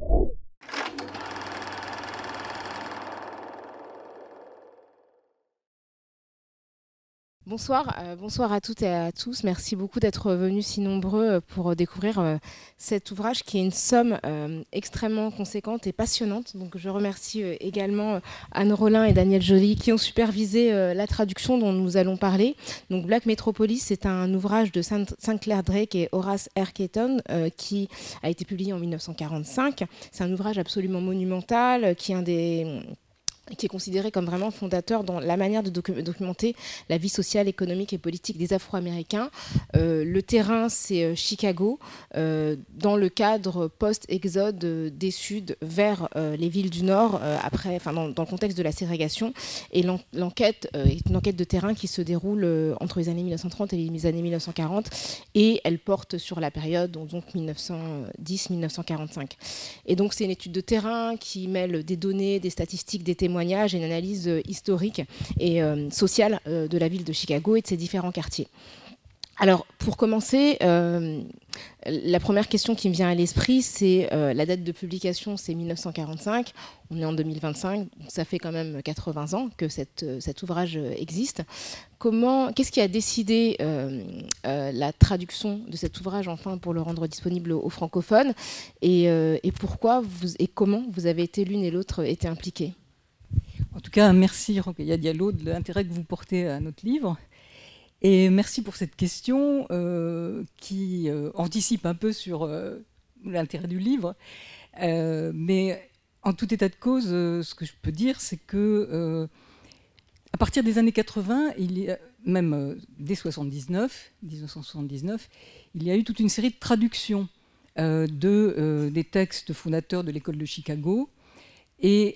Bonsoir à toutes et à tous. Merci beaucoup d'être venus si nombreux pour découvrir cet ouvrage qui est une somme extrêmement conséquente et passionnante. Donc je remercie également Anne Rollin et Daniel Joly qui ont supervisé la traduction dont nous allons parler. Donc Black Metropolis, c'est un ouvrage de Sinclair Drake et Horace R. Keaton qui a été publié en 1945. C'est un ouvrage absolument monumental qui est considéré comme vraiment fondateur dans la manière de documenter la vie sociale, économique et politique des Afro-Américains. Le terrain, c'est Chicago, dans le cadre post-exode des Suds vers les villes du Nord, dans le contexte de la ségrégation. Et l'enquête est une enquête de terrain qui se déroule entre les années 1930 et les années 1940, et elle porte sur la période donc 1910-1945. Et donc c'est une étude de terrain qui mêle des données, des statistiques, des témoignages et une analyse historique et sociale de la ville de Chicago et de ses différents quartiers. Alors, pour commencer, la première question qui me vient à l'esprit, c'est la date de publication, c'est 1945. On est en 2025, donc ça fait quand même 80 ans que cet ouvrage existe. Qu'est-ce qui a décidé la traduction de cet ouvrage, enfin, pour le rendre disponible aux francophones, et pourquoi et comment vous avez été l'une et l'autre été impliquées? En tout cas, merci Rokhaya Diallo de l'intérêt que vous portez à notre livre. Et merci pour cette question qui anticipe un peu sur l'intérêt du livre. Mais en tout état de cause, ce que je peux dire, c'est que à partir des années 80, même dès 1979, il y a eu toute une série de traductions des textes fondateurs de l'école de Chicago. Et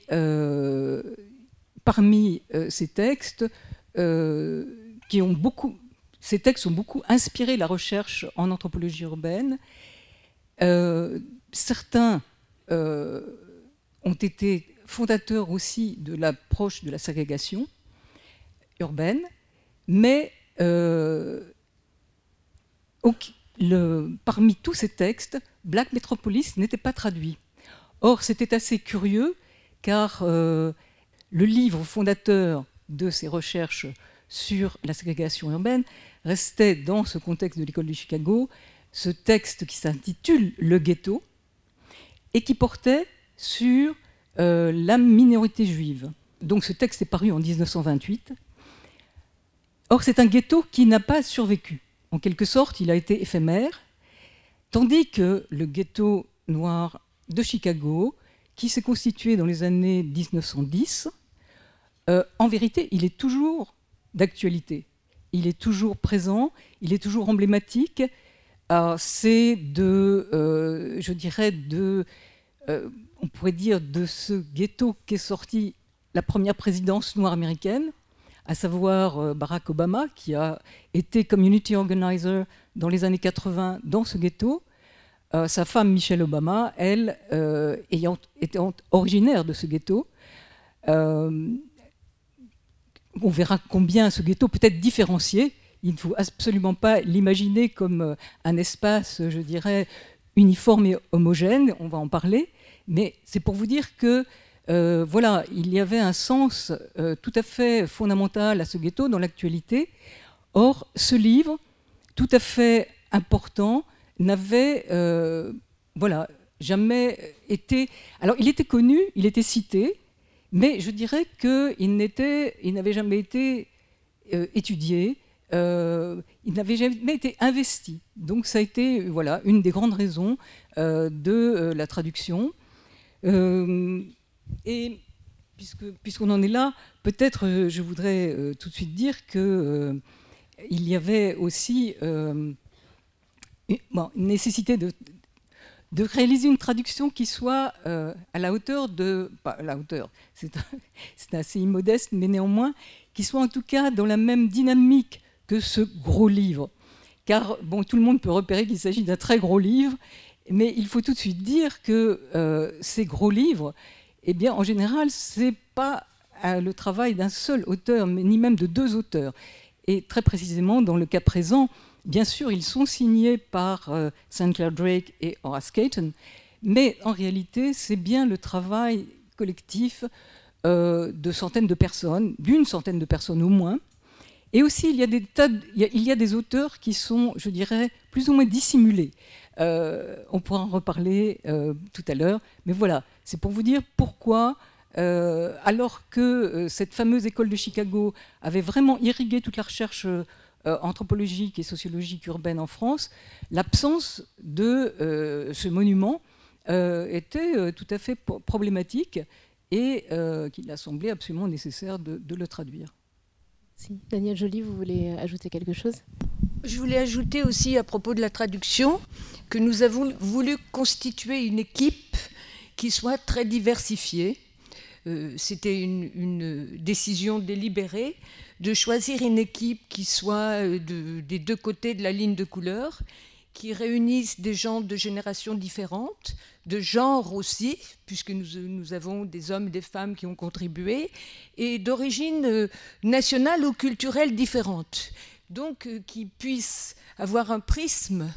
parmi ces textes, ces textes ont beaucoup inspiré la recherche en anthropologie urbaine. Certains ont été fondateurs aussi de l'approche de la ségrégation urbaine, mais parmi tous ces textes, Black Metropolis n'était pas traduit. Or, c'était assez curieux, car le livre fondateur de ces recherches sur la ségrégation urbaine restait dans ce contexte de l'école de Chicago, ce texte qui s'intitule « Le ghetto » et qui portait sur la minorité juive. Donc ce texte est paru en 1928. Or, c'est un ghetto qui n'a pas survécu. En quelque sorte, il a été éphémère, tandis que le ghetto noir de Chicago, qui s'est constitué dans les années 1910, en vérité, il est toujours d'actualité. Il est toujours présent, il est toujours emblématique. C'est on pourrait dire, de ce ghetto qu'est sortie la première présidence noire américaine, à savoir Barack Obama, qui a été community organizer dans les années 80 dans ce ghetto. Sa femme Michelle Obama, elle, étant originaire de ce ghetto. On verra combien ce ghetto peut être différencié. Il ne faut absolument pas l'imaginer comme un espace, je dirais, uniforme et homogène. On va en parler. Mais c'est pour vous dire que, il y avait un sens tout à fait fondamental à ce ghetto dans l'actualité. Or, ce livre, tout à fait important, n'avait jamais été... Alors, il était connu, il était cité, mais je dirais qu'il n'avait jamais été étudié, il n'avait jamais été investi. Donc ça a été une des grandes raisons de la traduction. Et puisqu'on en est là, peut-être je voudrais tout de suite dire qu'il y avait aussi une nécessité de réaliser une traduction qui soit à la hauteur de... Pas à la hauteur, c'est assez immodeste, mais néanmoins, qui soit en tout cas dans la même dynamique que ce gros livre. Car tout le monde peut repérer qu'il s'agit d'un très gros livre, mais il faut tout de suite dire que ces gros livres, en général, ce n'est pas le travail d'un seul auteur, mais ni même de deux auteurs. Et très précisément, dans le cas présent, bien sûr, ils sont signés par Sinclair Drake et Horace Keaton, Mais en réalité, c'est bien le travail collectif de centaines de personnes, d'une centaine de personnes au moins. Et aussi, il y a des auteurs qui sont, je dirais, plus ou moins dissimulés. On pourra en reparler tout à l'heure. Mais voilà, c'est pour vous dire pourquoi, alors que cette fameuse école de Chicago avait vraiment irrigué toute la recherche anthropologique et sociologique urbaine en France, l'absence de ce monument était tout à fait problématique et qu'il a semblé absolument nécessaire de le traduire. Si. Daniel Joly, vous voulez ajouter quelque chose ? Je voulais ajouter aussi à propos de la traduction que nous avons voulu constituer une équipe qui soit très diversifiée. C'était une décision délibérée de choisir une équipe qui soit des deux côtés de la ligne de couleur, qui réunissent des gens de générations différentes, de genres aussi, puisque nous avons des hommes et des femmes qui ont contribué, et d'origine nationale ou culturelle différente. Donc, qui puissent avoir un prisme,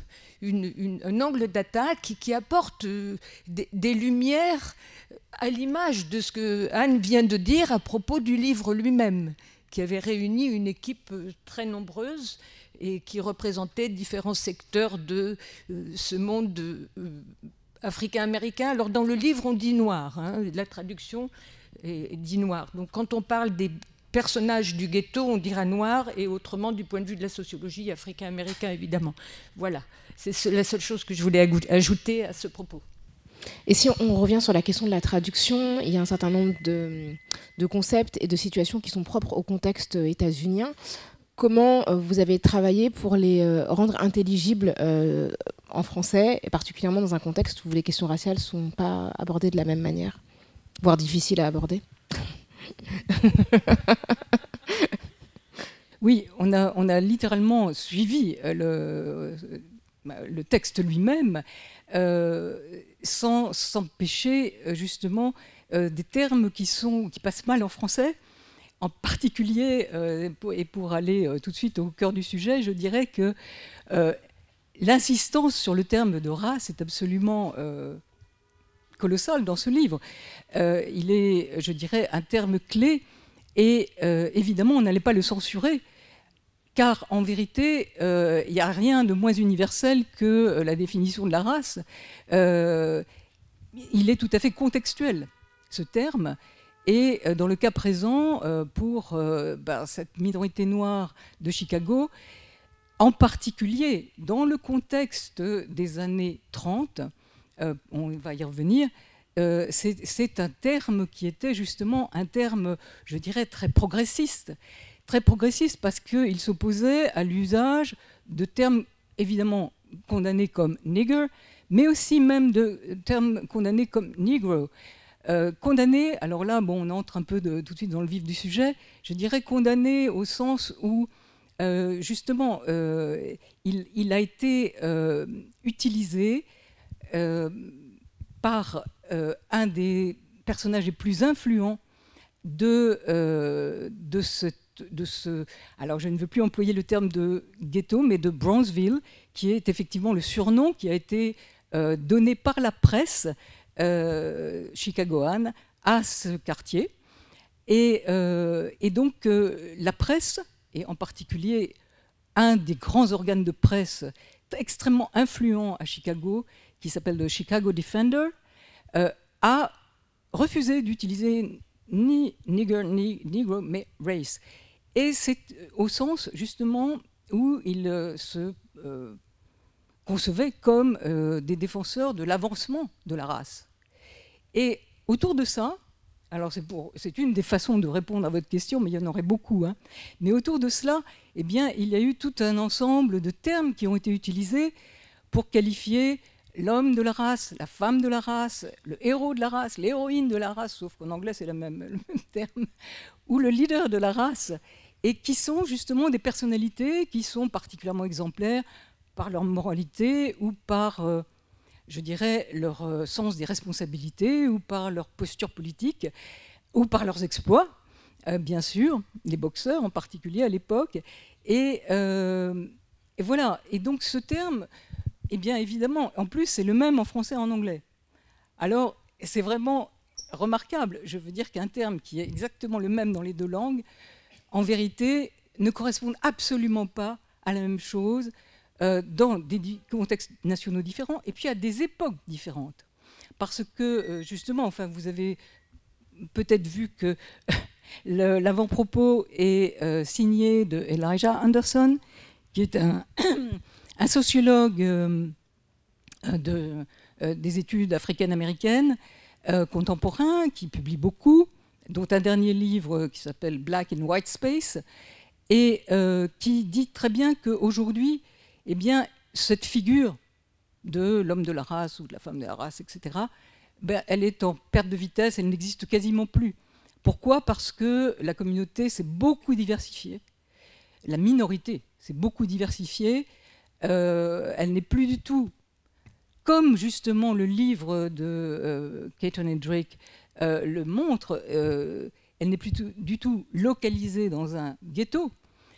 un angle d'attaque qui apporte des lumières à l'image de ce que Anne vient de dire à propos du livre lui-même, qui avait réuni une équipe très nombreuse et qui représentait différents secteurs de ce monde africain-américain. Alors dans le livre, on dit noir, hein, la traduction dit noir. Donc quand on parle des personnages du ghetto, on dira noir, et autrement du point de vue de la sociologie africain-américain, évidemment. Voilà, c'est la seule chose que je voulais ajouter à ce propos. Et si on revient sur la question de la traduction, il y a un certain nombre de concepts et de situations qui sont propres au contexte états-unien. Comment vous avez travaillé pour les rendre intelligibles en français, et particulièrement dans un contexte où les questions raciales ne sont pas abordées de la même manière, voire difficiles à aborder ? Oui, on a littéralement suivi le texte lui-même sans s'empêcher justement des termes qui passent mal en français. En particulier, et pour aller tout de suite au cœur du sujet, je dirais que l'insistance sur le terme de race est absolument colossale dans ce livre. Il est, je dirais, un terme clé et évidemment, on n'allait pas le censurer car en vérité, il n'y a rien de moins universel que la définition de la race. Il est tout à fait contextuel, ce terme. Et dans le cas présent, pour cette minorité noire de Chicago, en particulier dans le contexte des années 30, on va y revenir, c'est un terme qui était justement un terme, je dirais, très progressiste parce qu'il s'opposait à l'usage de termes évidemment condamnés comme nigger, mais aussi même de termes condamnés comme negro. Condamné, alors là, on entre un peu tout de suite dans le vif du sujet, je dirais condamné au sens où, justement, il a été utilisé par un des personnages les plus influents de ce... Alors, je ne veux plus employer le terme de ghetto, mais de Bronzeville, qui est effectivement le surnom qui a été donné par la presse chicagoane à ce quartier. Et donc, la presse, et en particulier un des grands organes de presse extrêmement influent à Chicago, qui s'appelle le Chicago Defender, a refusé d'utiliser ni nigger ni negro, mais race. Et c'est au sens, justement, où il se concevaient comme des défenseurs de l'avancement de la race. Et autour de ça, alors c'est une des façons de répondre à votre question, mais il y en aurait beaucoup, hein. Mais autour de cela, eh bien, il y a eu tout un ensemble de termes qui ont été utilisés pour qualifier l'homme de la race, la femme de la race, le héros de la race, l'héroïne de la race, sauf qu'en anglais c'est le même terme, ou le leader de la race, et qui sont justement des personnalités qui sont particulièrement exemplaires par leur moralité ou par, je dirais, leur sens des responsabilités ou par leur posture politique ou par leurs exploits, bien sûr, les boxeurs en particulier à l'époque. Et voilà. Et donc ce terme, eh bien évidemment, en plus c'est le même en français et en anglais. Alors, c'est vraiment remarquable. Je veux dire qu'un terme qui est exactement le même dans les deux langues, en vérité, ne correspond absolument pas à la même chose dans des contextes nationaux différents et puis à des époques différentes. Parce que, justement, enfin, vous avez peut-être vu que l'avant-propos est signé de Elijah Anderson, qui est un sociologue des études africaines-américaines contemporain, qui publie beaucoup, dont un dernier livre qui s'appelle Black in White Space, et qui dit très bien qu'aujourd'hui, eh bien, cette figure de l'homme de la race ou de la femme de la race, etc., ben, elle est en perte de vitesse, elle n'existe quasiment plus. Pourquoi ? Parce que la communauté s'est beaucoup diversifiée, la minorité s'est beaucoup diversifiée, elle n'est plus du tout, comme justement le livre de Caton et Drake le montre, elle n'est plus du tout localisée dans un ghetto.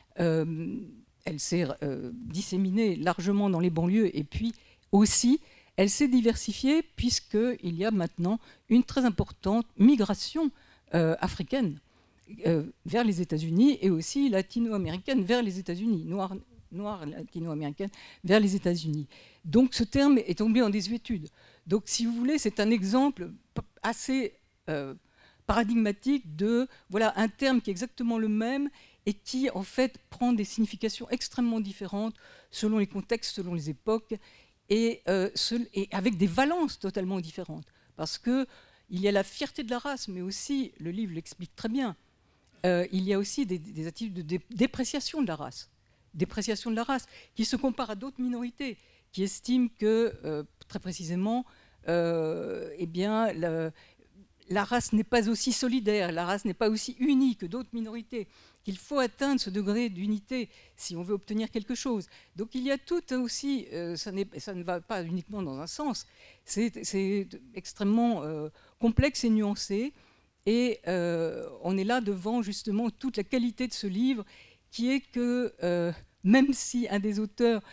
Elle s'est disséminée largement dans les banlieues et puis aussi, elle s'est diversifiée puisqu'il y a maintenant une très importante migration africaine vers les États-Unis et aussi latino-américaine vers les États-Unis, noire latino-américaine vers les États-Unis. Donc ce terme est tombé en désuétude. Donc si vous voulez, c'est un exemple assez paradigmatique de voilà, un terme qui est exactement le même et qui en fait prend des significations extrêmement différentes selon les contextes, selon les époques et avec des valences totalement différentes. Parce qu'il y a la fierté de la race, mais aussi, le livre l'explique très bien, il y a aussi des attitudes de dépréciation de la race. Dépréciation de la race, qui se compare à d'autres minorités, qui estiment que, très précisément, eh bien, la race n'est pas aussi solidaire, la race n'est pas aussi unie que d'autres minorités, qu'il faut atteindre ce degré d'unité si on veut obtenir quelque chose. Donc il y a tout aussi, ça ne va pas uniquement dans un sens, c'est extrêmement complexe et nuancé, et on est là devant justement toute la qualité de ce livre, qui est que même si un des auteurs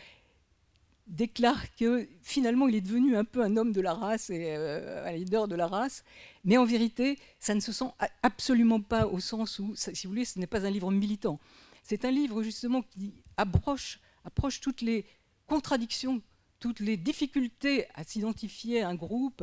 déclare que finalement il est devenu un peu un homme de la race et un leader de la race, mais en vérité ça ne se sent absolument pas au sens où, si vous voulez, ce n'est pas un livre militant. C'est un livre justement qui approche toutes les contradictions, toutes les difficultés à s'identifier à un groupe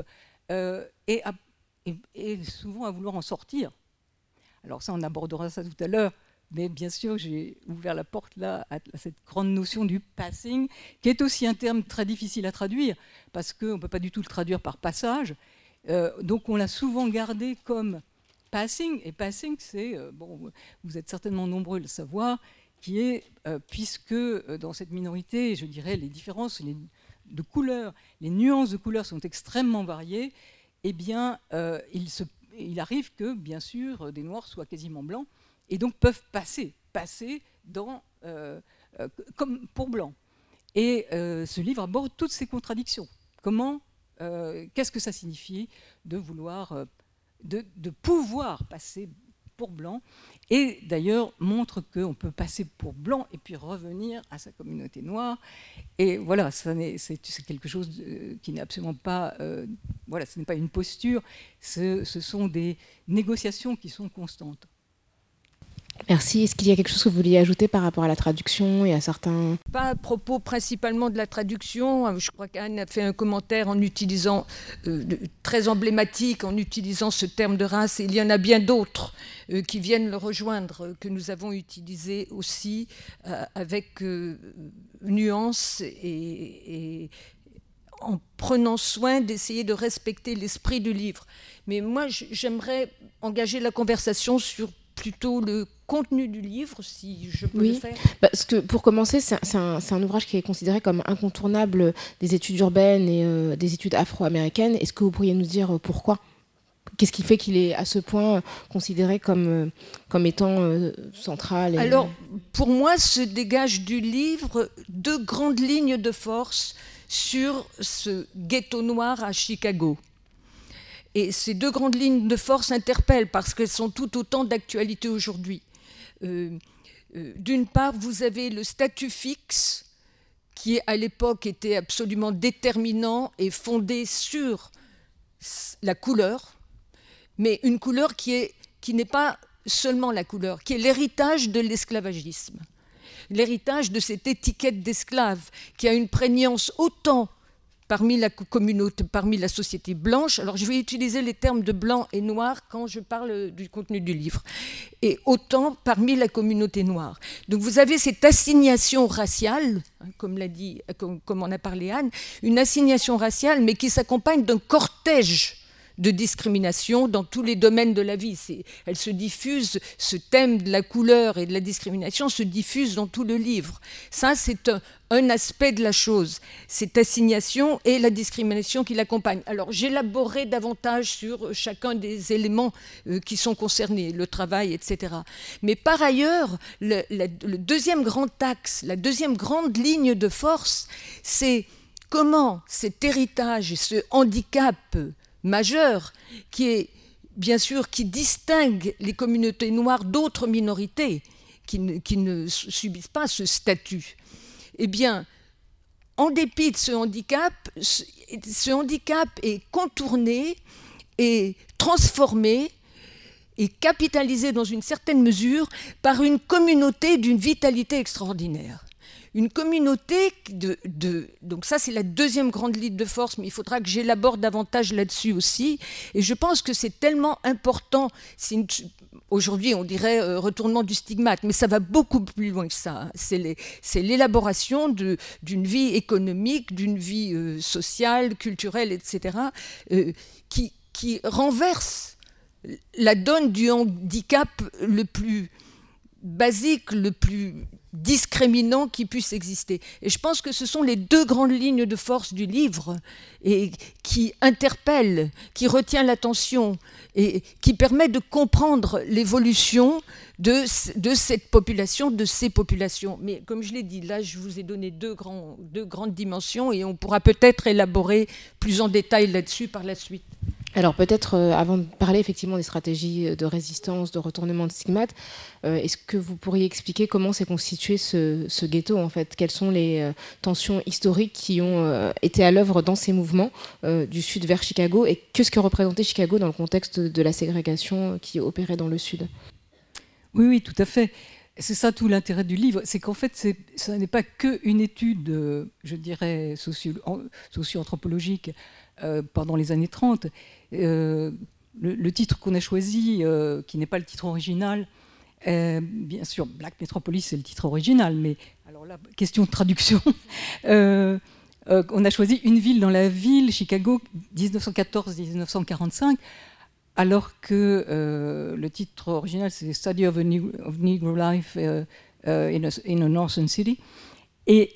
et souvent à vouloir en sortir. Alors ça, on abordera ça tout à l'heure. Mais bien sûr, j'ai ouvert la porte là à cette grande notion du passing, qui est aussi un terme très difficile à traduire, parce qu'on ne peut pas du tout le traduire par passage. Donc on l'a souvent gardé comme passing, et passing, c'est, bon, vous êtes certainement nombreux à le savoir, qui est, puisque dans cette minorité, je dirais, les différences de couleurs, les nuances de couleurs sont extrêmement variées, eh bien, il arrive que, bien sûr, des noirs soient quasiment blancs, et donc peuvent passer comme pour blanc. Et ce livre aborde toutes ces contradictions. Qu'est-ce que ça signifie de vouloir, de pouvoir passer pour blanc, et d'ailleurs montre qu'on peut passer pour blanc et puis revenir à sa communauté noire. Et voilà, c'est quelque chose qui n'est absolument pas, voilà, ce n'est pas une posture, ce sont des négociations qui sont constantes. Merci. Est-ce qu'il y a quelque chose que vous vouliez ajouter par rapport à la traduction et à certains... Pas à propos principalement de la traduction. Je crois qu'Anne a fait un commentaire en utilisant, très emblématique, en utilisant ce terme de race. Et il y en a bien d'autres qui viennent le rejoindre, que nous avons utilisé aussi avec nuance et en prenant soin d'essayer de respecter l'esprit du livre. Mais moi, j'aimerais engager la conversation sur plutôt le contenu du livre, si je peux le faire. Parce que pour commencer, c'est un ouvrage qui est considéré comme incontournable des études urbaines et des études afro-américaines. Est-ce que vous pourriez nous dire pourquoi ? Qu'est-ce qui fait qu'il est à ce point considéré comme étant central Alors, pour moi, se dégagent du livre deux grandes lignes de force sur ce ghetto noir à Chicago. Et ces deux grandes lignes de force interpellent parce qu'elles sont tout autant d'actualité aujourd'hui. D'une part, vous avez le statut fixe qui, à l'époque, était absolument déterminant et fondé sur la couleur, mais une couleur qui n'est pas seulement la couleur, qui est l'héritage de l'esclavagisme, l'héritage de cette étiquette d'esclave qui a une prégnance autant parmi la communauté, parmi la société blanche. Alors je vais utiliser les termes de blanc et noir quand je parle du contenu du livre, et autant parmi la communauté noire. Donc vous avez cette assignation raciale, comme l'a dit, comme en a parlé Anne, une assignation raciale, mais qui s'accompagne d'un cortège de discrimination dans tous les domaines de la vie. Elle se diffuse, ce thème de la couleur et de la discrimination se diffuse dans tout le livre. Ça, c'est un aspect de la chose, cette assignation et la discrimination qui l'accompagne. Alors, j'élaborerai davantage sur chacun des éléments qui sont concernés, le travail, etc. Mais par ailleurs, le deuxième grand axe, la deuxième grande ligne de force, c'est comment cet héritage et ce handicap majeur, qui est bien sûr qui distingue les communautés noires d'autres minorités qui ne subissent pas ce statut. Eh bien, en dépit de ce handicap est contourné et transformé et capitalisé dans une certaine mesure par une communauté d'une vitalité extraordinaire. Une communauté donc ça c'est la deuxième grande ligne de force, mais il faudra que j'élabore davantage là-dessus aussi. Et je pense que c'est tellement important. Aujourd'hui on dirait retournement du stigmate, mais ça va beaucoup plus loin que ça. C'est l'élaboration d'une vie économique, d'une vie sociale, culturelle, etc., qui renverse la donne du handicap le plus basique, le plus discriminant qui puisse exister. Et je pense que ce sont les deux grandes lignes de force du livre et qui interpellent, qui retient l'attention et qui permet de comprendre l'évolution de cette population, de ces populations. Mais comme je l'ai dit, là, je vous ai donné deux grandes dimensions et on pourra peut-être élaborer plus en détail là-dessus par la suite. Alors peut-être, avant de parler effectivement des stratégies de résistance, de retournement de stigmate, est-ce que vous pourriez expliquer comment s'est constitué ce ghetto en fait? Quelles sont les tensions historiques qui ont été à l'œuvre dans ces mouvements du sud vers Chicago, et qu'est-ce que représentait Chicago dans le contexte de la ségrégation qui opérait dans le sud? Oui, tout à fait. C'est ça tout l'intérêt du livre, c'est qu'en fait, ça n'est pas qu'une étude, je dirais, socio-anthropologique pendant les années 30. Le titre qu'on a choisi, qui n'est pas le titre original, bien sûr, Black Metropolis, c'est le titre original, mais alors là, question de traduction, on a choisi Une ville dans la ville, Chicago, 1914-1945, alors que le titre original, c'est Study of Negro Life in a Northern City. Et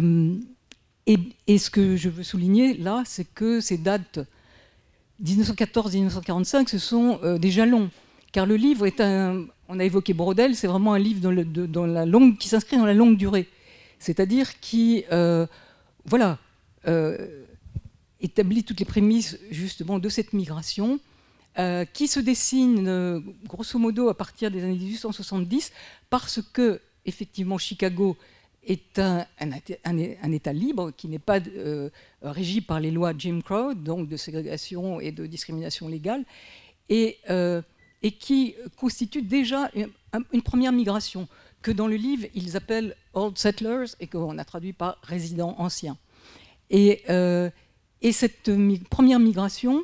ce que je veux souligner là, c'est que ces dates 1914-1945, ce sont des jalons. Car le livre est on a évoqué Braudel, c'est vraiment un livre qui s'inscrit dans la longue durée. C'est-à-dire qui, établit toutes les prémices justement de cette migration, qui se dessine grosso modo à partir des années 1870, parce que, effectivement, Chicago est un État libre qui n'est pas régi par les lois Jim Crow, donc de ségrégation et de discrimination légale, et qui constitue déjà une première migration, que dans le livre, ils appellent « old settlers » et qu'on a traduit par « résidents anciens ». Et cette première migration,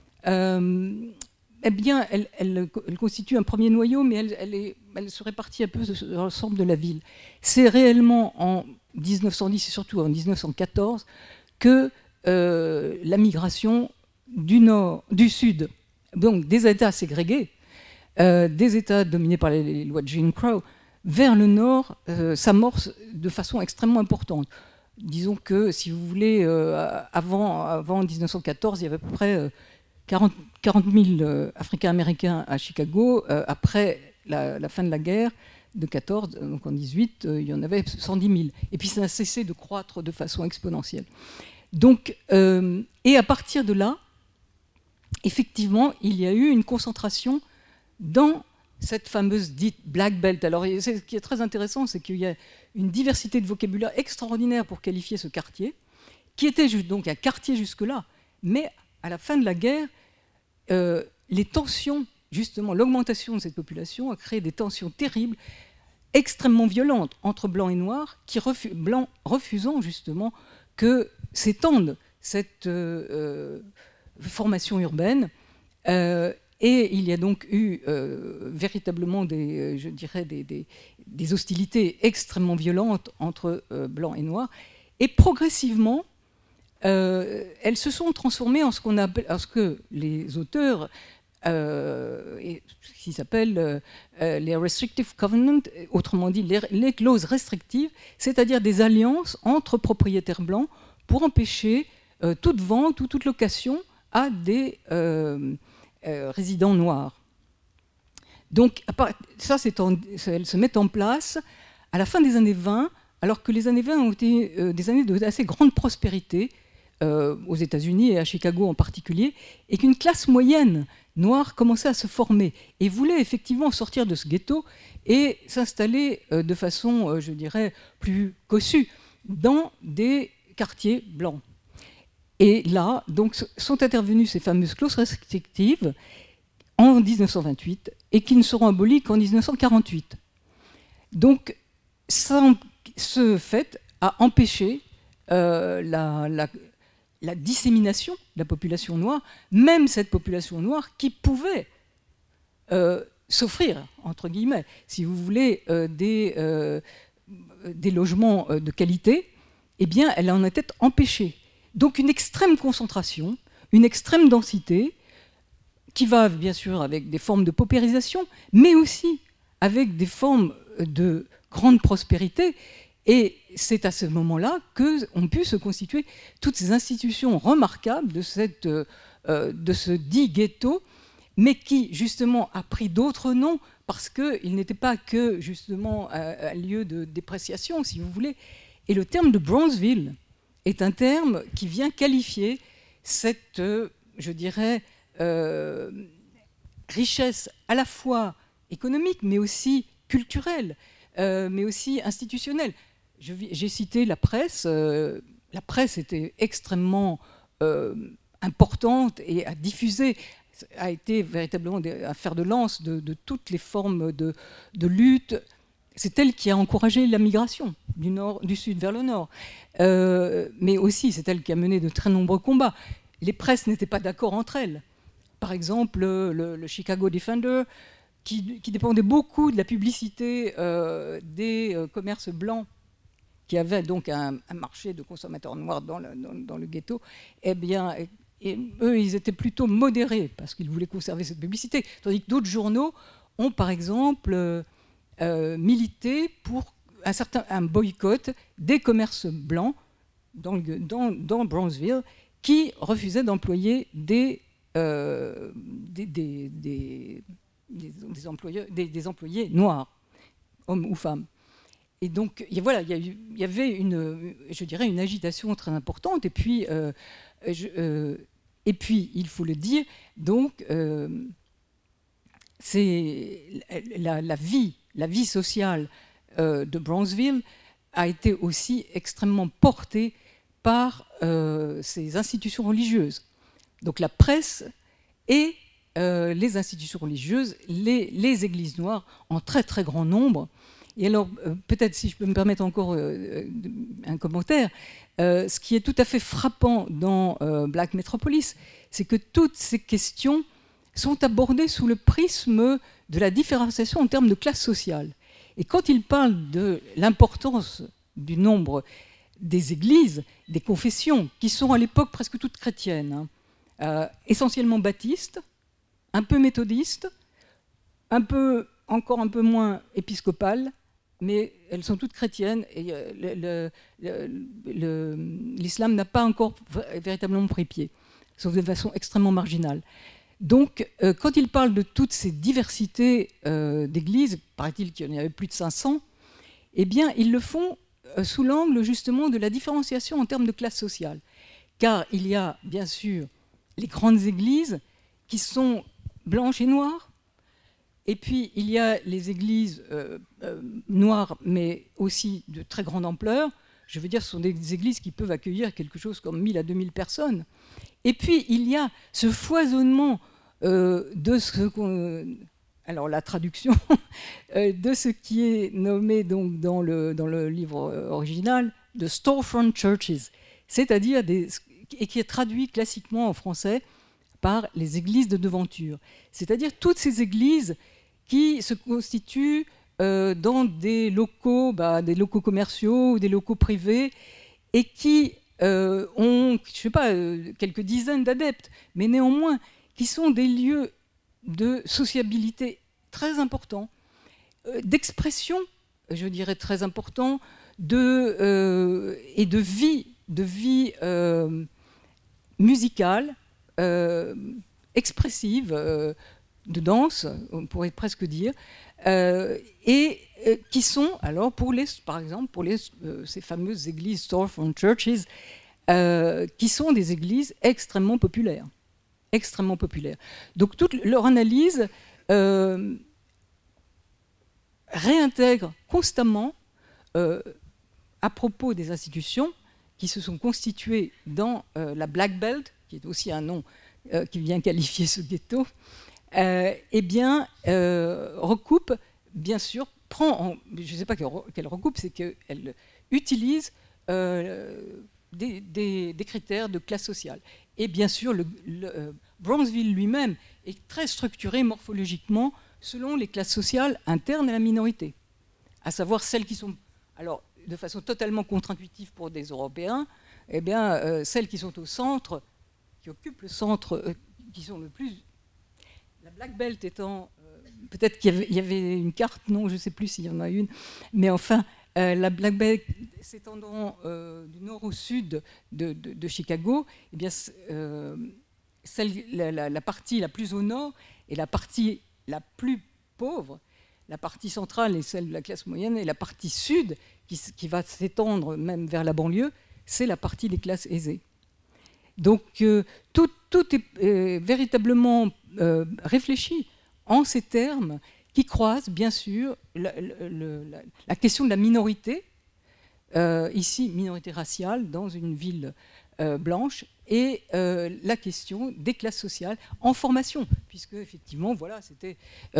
eh bien, elle constitue un premier noyau, mais elle se répartit un peu sur l'ensemble de la ville. C'est réellement en 1910 et surtout en 1914 que la migration du sud, donc des États ségrégés, des États dominés par les lois de Jim Crow, vers le nord, s'amorce de façon extrêmement importante. Disons que, si vous voulez, avant 1914, il y avait à peu près 40 000 Africains-Américains à Chicago. Après la fin de la guerre de 14, donc en 18, il y en avait 110 000. Et puis ça n'a cessé de croître de façon exponentielle. Donc, et à partir de là, effectivement, il y a eu une concentration dans cette fameuse dite Black Belt. Alors, ce qui est très intéressant, c'est qu'il y a une diversité de vocabulaire extraordinaire pour qualifier ce quartier, qui était donc un quartier jusque-là, mais à la fin de la guerre, les tensions, justement, l'augmentation de cette population a créé des tensions terribles, extrêmement violentes entre blancs et noirs, blancs refusant justement que s'étende cette formation urbaine. Et il y a donc eu véritablement des hostilités extrêmement violentes entre blancs et noirs. Et progressivement, elles se sont transformées en ce que les auteurs, qui s'appellent les restrictive covenants, autrement dit les clauses restrictives, c'est-à-dire des alliances entre propriétaires blancs pour empêcher toute vente ou toute location à des résidents noirs. Donc ça, elles se mettent en place à la fin des années 20, alors que les années 20 ont été des années d'assez grande prospérité, aux États-Unis et à Chicago en particulier, et qu'une classe moyenne noire commençait à se former et voulait effectivement sortir de ce ghetto et s'installer de façon, je dirais, plus cossue dans des quartiers blancs. Et là, donc, sont intervenues ces fameuses clauses restrictives en 1928 et qui ne seront abolies qu'en 1948. Donc, ce fait a empêché la dissémination de la population noire, même cette population noire qui pouvait s'offrir, entre guillemets, si vous voulez, des logements de qualité, eh bien, elle en était empêchée. Donc une extrême concentration, une extrême densité, qui va bien sûr avec des formes de paupérisation, mais aussi avec des formes de grande prospérité. Et c'est à ce moment-là qu'ont pu se constituer toutes ces institutions remarquables de ce dit ghetto, mais qui, justement, a pris d'autres noms parce qu'il n'était pas que, justement, un lieu de dépréciation, si vous voulez. Et le terme de Bronzeville est un terme qui vient qualifier cette, je dirais, richesse à la fois économique, mais aussi culturelle, mais aussi institutionnelle. J'ai cité la presse. La presse était extrêmement importante et a diffusé, a été véritablement un fer de lance de toutes les formes de lutte. C'est elle qui a encouragé la migration du sud vers le nord. Mais aussi, c'est elle qui a mené de très nombreux combats. Les presses n'étaient pas d'accord entre elles. Par exemple, le Chicago Defender, qui dépendait beaucoup de la publicité des commerces blancs, qui avaient donc un marché de consommateurs noirs dans le ghetto, eh bien, eux, ils étaient plutôt modérés parce qu'ils voulaient conserver cette publicité. Tandis que d'autres journaux ont, par exemple, milité pour un boycott des commerces blancs dans Bronzeville qui refusaient d'employer des employés noirs, hommes ou femmes. Et donc, voilà, il y avait une agitation très importante. Et puis, il faut le dire, donc, c'est la vie sociale de Bronzeville a été aussi extrêmement portée par ces institutions religieuses. Donc la presse et les institutions religieuses, les églises noires en très très grand nombre. Et alors, peut-être si je peux me permettre encore un commentaire, ce qui est tout à fait frappant dans Black Metropolis, c'est que toutes ces questions sont abordées sous le prisme de la différenciation en termes de classe sociale. Et quand il parle de l'importance du nombre des églises, des confessions, qui sont à l'époque presque toutes chrétiennes, essentiellement baptistes, un peu méthodistes, encore un peu moins épiscopales, mais elles sont toutes chrétiennes et l'islam n'a pas encore véritablement pris pied, sauf de façon extrêmement marginale. Donc, quand il parle de toutes ces diversités d'églises, paraît-il qu'il y en avait plus de 500, eh bien, ils le font sous l'angle justement de la différenciation en termes de classe sociale. Car il y a bien sûr les grandes églises qui sont blanches et noires, et puis il y a les églises noires, mais aussi de très grande ampleur, Je veux dire, ce sont des églises qui peuvent accueillir quelque chose comme 1000 à 2000 personnes. Et puis, il y a ce foisonnement de ce qu'on... alors, la traduction de ce qui est nommé donc, dans le livre original de storefront churches, c'est-à-dire et qui est traduit classiquement en français par les églises de devanture. C'est-à-dire toutes ces églises qui se constituent dans des locaux commerciaux ou des locaux privés et qui ont, je sais pas, quelques dizaines d'adeptes, mais néanmoins qui sont des lieux de sociabilité très importants, d'expression, je dirais très importants, et de vie musicale, expressive, de danse, on pourrait presque dire, et qui sont, alors, par exemple, pour ces fameuses églises storefront churches, qui sont des églises extrêmement populaires. Extrêmement populaires. Donc, toute leur analyse réintègre constamment, à propos des institutions qui se sont constituées dans la Black Belt, qui est aussi un nom qui vient qualifier ce ghetto, recoupe, bien sûr, je ne sais pas qu'elle recoupe, c'est qu'elle utilise des critères de classe sociale. Et bien sûr, le Bronxville lui-même est très structuré morphologiquement selon les classes sociales internes à la minorité, à savoir celles qui sont, alors de façon totalement contre-intuitive pour des Européens, celles qui sont au centre, qui occupent le centre, qui sont le plus... La Black Belt étant... peut-être qu'il y avait une carte, non, je ne sais plus s'il y en a une, mais enfin, la Black Belt s'étendant du nord au sud de Chicago, la partie la plus au nord et la partie la plus pauvre, la partie centrale est celle de la classe moyenne, et la partie sud, qui va s'étendre même vers la banlieue, c'est la partie des classes aisées. Donc tout est véritablement réfléchi en ces termes qui croisent bien sûr la question de la minorité, ici minorité raciale dans une ville blanche, et la question des classes sociales en formation, puisque effectivement voilà, c'était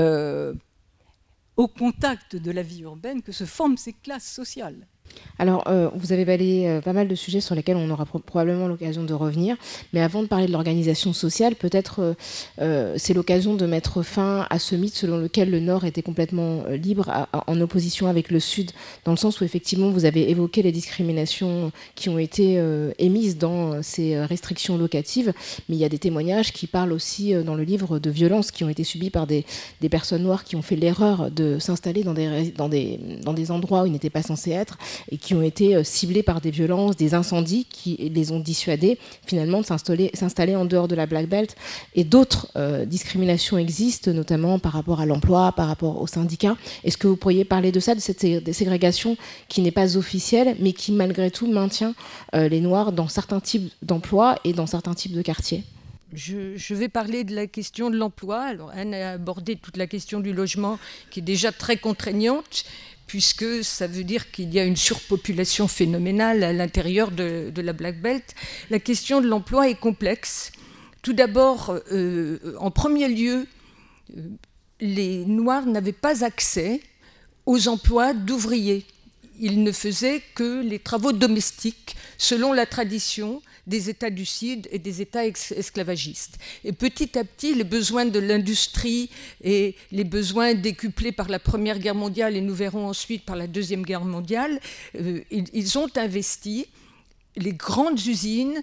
au contact de la vie urbaine que se forment ces classes sociales. Alors, vous avez balayé pas mal de sujets sur lesquels on aura probablement l'occasion de revenir. Mais avant de parler de l'organisation sociale, peut-être c'est l'occasion de mettre fin à ce mythe selon lequel le Nord était complètement libre en opposition avec le Sud, dans le sens où effectivement vous avez évoqué les discriminations qui ont été émises dans ces restrictions locatives. Mais il y a des témoignages qui parlent aussi dans le livre de violences qui ont été subies par des personnes noires qui ont fait l'erreur de s'installer dans des endroits où ils n'étaient pas censés être, et qui ont été ciblés par des violences, des incendies qui les ont dissuadés finalement de s'installer en dehors de la Black Belt. Et d'autres discriminations existent, notamment par rapport à l'emploi, par rapport aux syndicats. Est-ce que vous pourriez parler de ça, de cette ségrégation qui n'est pas officielle, mais qui malgré tout maintient les Noirs dans certains types d'emplois et dans certains types de quartiers ? Je vais parler de la question de l'emploi. Alors, Anne a abordé toute la question du logement, qui est déjà très contraignante, puisque ça veut dire qu'il y a une surpopulation phénoménale à l'intérieur de la Black Belt. La question de l'emploi est complexe. Tout d'abord, en premier lieu, les Noirs n'avaient pas accès aux emplois d'ouvriers. Ils ne faisaient que les travaux domestiques, selon la tradition des États du Sud et des États esclavagistes. Et petit à petit, les besoins de l'industrie et les besoins décuplés par la Première Guerre mondiale, et nous verrons ensuite par la Deuxième Guerre mondiale, ils ont investi les grandes usines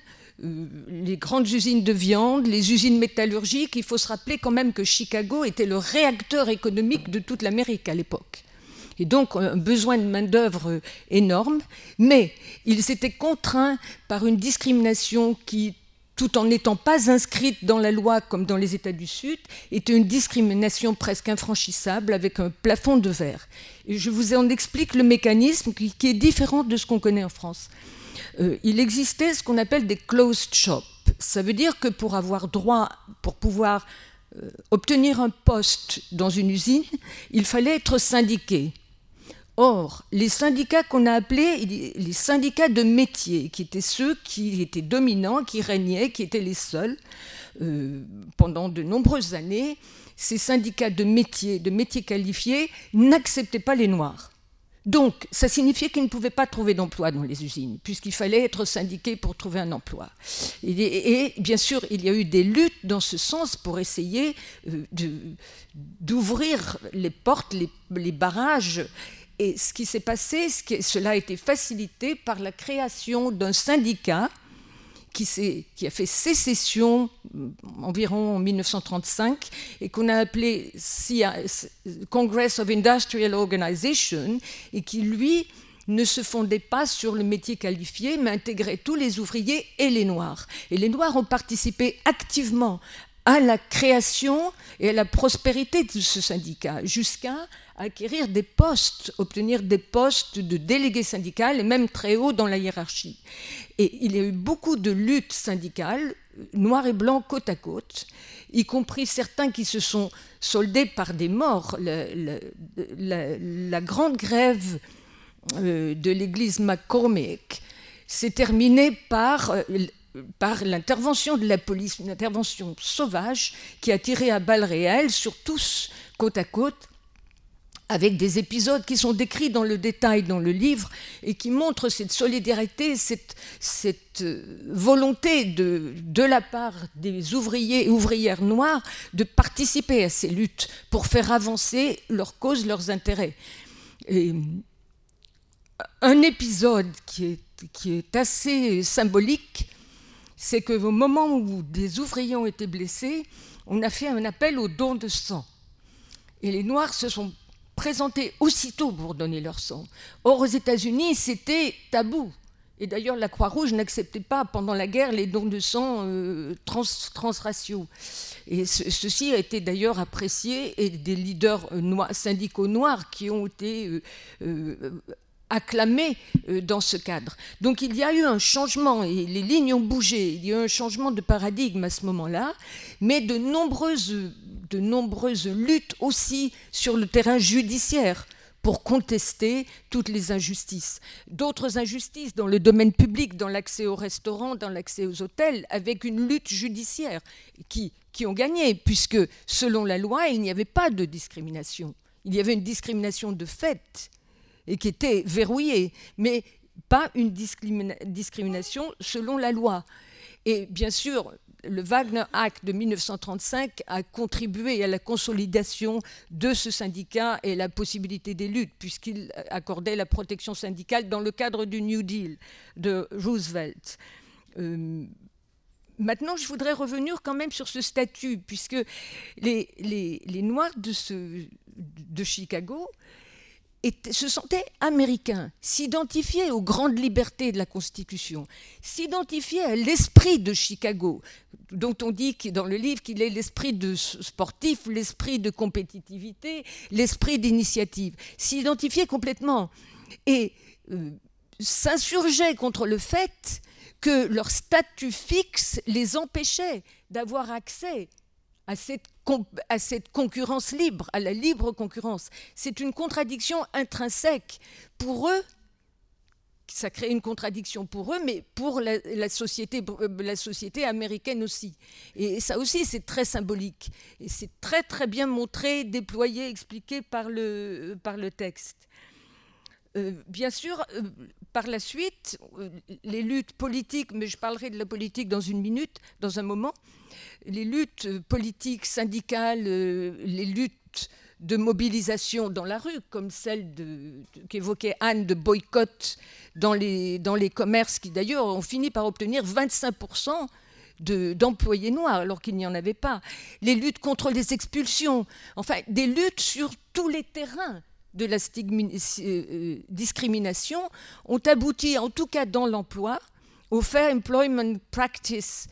de viande, les usines métallurgiques. Il faut se rappeler quand même que Chicago était le réacteur économique de toute l'Amérique à l'époque. Et donc, un besoin de main-d'œuvre énorme, mais ils étaient contraints par une discrimination qui, tout en n'étant pas inscrite dans la loi comme dans les États du Sud, était une discrimination presque infranchissable avec un plafond de verre. Et je vous en explique le mécanisme qui est différent de ce qu'on connaît en France. Il existait ce qu'on appelle des closed shops. Ça veut dire que pour pouvoir obtenir un poste dans une usine, il fallait être syndiqué. Or, les syndicats qu'on a appelés les syndicats de métier, qui étaient ceux qui étaient dominants, qui régnaient, qui étaient les seuls, pendant de nombreuses années, ces syndicats de métiers qualifiés, n'acceptaient pas les Noirs. Donc, ça signifiait qu'ils ne pouvaient pas trouver d'emploi dans les usines, puisqu'il fallait être syndiqué pour trouver un emploi. Et bien sûr, il y a eu des luttes dans ce sens pour essayer d'ouvrir les portes, les barrages. Et ce qui s'est passé, cela a été facilité par la création d'un syndicat qui a fait sécession environ en 1935 et qu'on a appelé Congress of Industrial Organization et qui, lui, ne se fondait pas sur le métier qualifié, mais intégrait tous les ouvriers et les Noirs. Et les Noirs ont participé activement à la création et à la prospérité de ce syndicat, jusqu'à acquérir des postes, obtenir des postes de délégués syndicaux et même très haut dans la hiérarchie. Et il y a eu beaucoup de luttes syndicales, noirs et blancs côte à côte, y compris certains qui se sont soldés par des morts. La grande grève de l'église McCormick s'est terminée par l'intervention de la police, une intervention sauvage qui a tiré à balles réelles sur tous côte à côte, avec des épisodes qui sont décrits dans le détail dans le livre et qui montrent cette solidarité, cette volonté de la part des ouvriers et ouvrières noirs de participer à ces luttes pour faire avancer leurs causes, leurs intérêts. Et un épisode qui est assez symbolique, c'est qu'au moment où des ouvriers ont été blessés, on a fait un appel au don de sang. Et les Noirs se sont présentés aussitôt pour donner leur sang. Or, aux États-Unis, c'était tabou. Et d'ailleurs, la Croix-Rouge n'acceptait pas, pendant la guerre, les dons de sang transraciaux. Et ceci a été d'ailleurs apprécié, et des leaders syndicaux noirs qui ont été acclamés dans ce cadre. Donc il y a eu un changement, et les lignes ont bougé, il y a eu un changement de paradigme à ce moment-là, mais de nombreuses luttes aussi sur le terrain judiciaire pour contester toutes les injustices. D'autres injustices dans le domaine public, dans l'accès aux restaurants, dans l'accès aux hôtels, avec une lutte judiciaire qui ont gagné, puisque selon la loi, il n'y avait pas de discrimination. Il y avait une discrimination de fait, et qui était verrouillée, mais pas une discrimination selon la loi. Et bien sûr, le Wagner Act de 1935 a contribué à la consolidation de ce syndicat et la possibilité des luttes, puisqu'il accordait la protection syndicale dans le cadre du New Deal de Roosevelt. Maintenant, je voudrais revenir quand même sur ce statut, puisque les Noirs de Chicago se sentaient américains, s'identifiaient aux grandes libertés de la Constitution, s'identifiaient à l'esprit de Chicago, dont on dit dans le livre qu'il est l'esprit de sportif, l'esprit de compétitivité, l'esprit d'initiative, s'identifiaient complètement et s'insurgeaient contre le fait que leur statut fixe les empêchait d'avoir accès à cette concurrence libre, à la libre concurrence. C'est une contradiction intrinsèque. Pour eux, ça crée une contradiction pour eux, mais pour la société américaine aussi. Et ça aussi, c'est très symbolique. Et c'est très, très bien montré, déployé, expliqué par le texte. Bien sûr, par la suite, les luttes politiques, mais je parlerai de la politique dans un moment, les luttes politiques, syndicales, les luttes de mobilisation dans la rue, comme celle qu'évoquait Anne de boycott dans les commerces, qui d'ailleurs ont fini par obtenir 25% d'employés noirs, alors qu'il n'y en avait pas. Les luttes contre les expulsions, enfin, des luttes sur tous les terrains de la discrimination ont abouti, en tout cas dans l'emploi, au Fair Employment Practice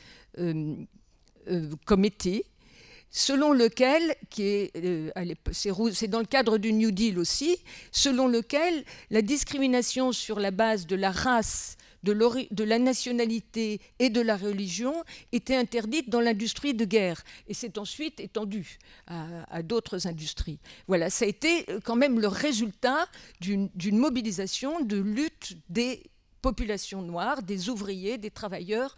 Committee, selon lequel, c'est dans le cadre du New Deal aussi, selon lequel la discrimination sur la base de la race de la nationalité et de la religion était interdite dans l'industrie de guerre. Et c'est ensuite étendu à d'autres industries. Voilà, ça a été quand même le résultat d'une mobilisation de lutte des populations noires, des ouvriers, des travailleurs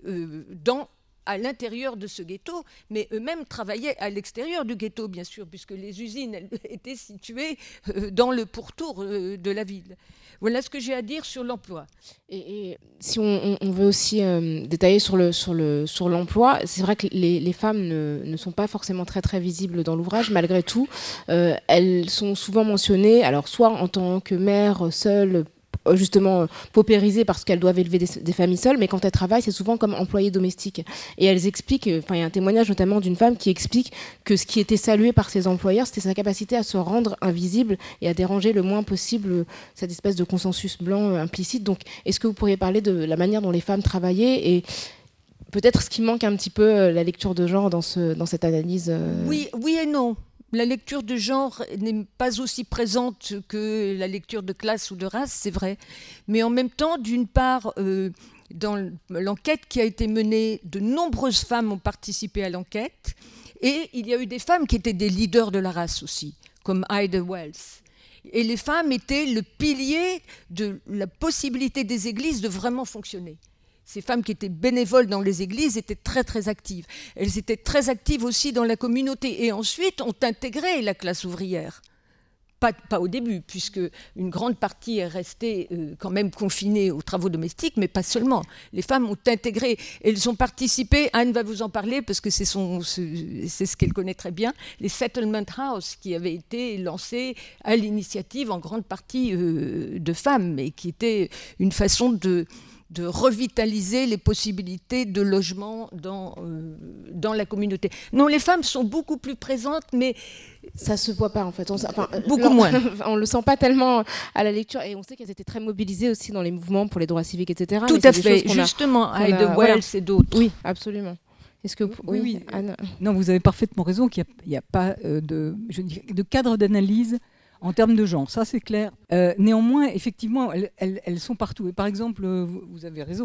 à l'intérieur de ce ghetto, mais eux-mêmes travaillaient à l'extérieur du ghetto, bien sûr, puisque les usines étaient situées dans le pourtour de la ville. Voilà ce que j'ai à dire sur l'emploi. Et si on veut aussi détailler sur l'emploi, c'est vrai que les femmes ne sont pas forcément très très visibles dans l'ouvrage. Malgré tout, elles sont souvent mentionnées, alors soit en tant que mères seules, justement paupérisées parce qu'elles doivent élever des familles seules, mais quand elles travaillent, c'est souvent comme employées domestiques. Et elles expliquent, il y a un témoignage notamment d'une femme qui explique que ce qui était salué par ses employeurs, c'était sa capacité à se rendre invisible et à déranger le moins possible cette espèce de consensus blanc implicite. Donc, est-ce que vous pourriez parler de la manière dont les femmes travaillaient et peut-être ce qui manque un petit peu, la lecture de genre dans cette analyse Oui et non. La lecture de genre n'est pas aussi présente que la lecture de classe ou de race, c'est vrai. Mais en même temps, d'une part, dans l'enquête qui a été menée, de nombreuses femmes ont participé à l'enquête. Et il y a eu des femmes qui étaient des leaders de la race aussi, comme Ida Wells. Et les femmes étaient le pilier de la possibilité des églises de vraiment fonctionner. Ces femmes qui étaient bénévoles dans les églises étaient très, très actives. Elles étaient très actives aussi dans la communauté. Et ensuite, ont intégré la classe ouvrière. Pas au début, puisque une grande partie est restée quand même confinée aux travaux domestiques, mais pas seulement. Les femmes ont intégré. Elles ont participé, Anne va vous en parler, parce que c'est ce qu'elle connaît très bien, les Settlement House, qui avaient été lancés à l'initiative en grande partie de femmes, et qui était une façon de revitaliser les possibilités de logement dans la communauté. Non, les femmes sont beaucoup plus présentes, mais... Ça se voit pas, en fait. Beaucoup moins. On le sent pas tellement à la lecture. Et on sait qu'elles étaient très mobilisées aussi dans les mouvements pour les droits civiques, etc. Tout à fait. Justement, Ida Wells et d'autres. Oui, absolument. Est-ce que oui. Anne. Non, vous avez parfaitement raison qu'il n'y a pas de cadre d'analyse en termes de genre, ça c'est clair. Néanmoins, effectivement, elles sont partout. Et par exemple, vous avez raison,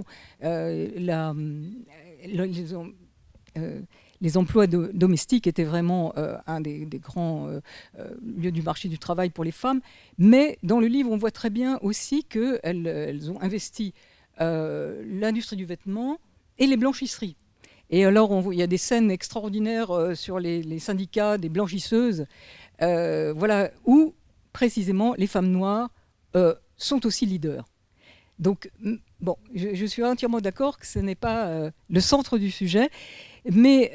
les emplois domestiques étaient vraiment un des grands lieux du marché du travail pour les femmes. Mais dans le livre, on voit très bien aussi qu'elles ont investi l'industrie du vêtement et les blanchisseries. Et alors, il y a des scènes extraordinaires sur les syndicats des blanchisseuses, voilà, où précisément les femmes noires sont aussi leaders. Donc, bon, je suis entièrement d'accord que ce n'est pas le centre du sujet, mais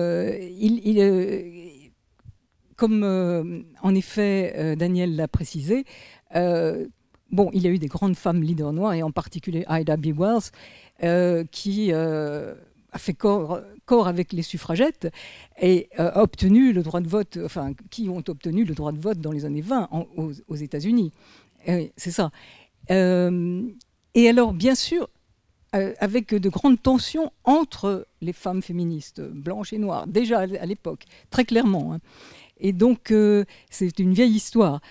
comme en effet Daniel l'a précisé, bon, il y a eu des grandes femmes leaders noires, et en particulier Ida B. Wells, qui a fait corps avec les suffragettes et a obtenu le droit de vote, enfin, qui ont obtenu le droit de vote dans les années 20 aux États-Unis. C'est ça. Et alors, bien sûr, avec de grandes tensions entre les femmes féministes, blanches et noires, déjà à l'époque, très clairement. Hein. Et donc, c'est une vieille histoire.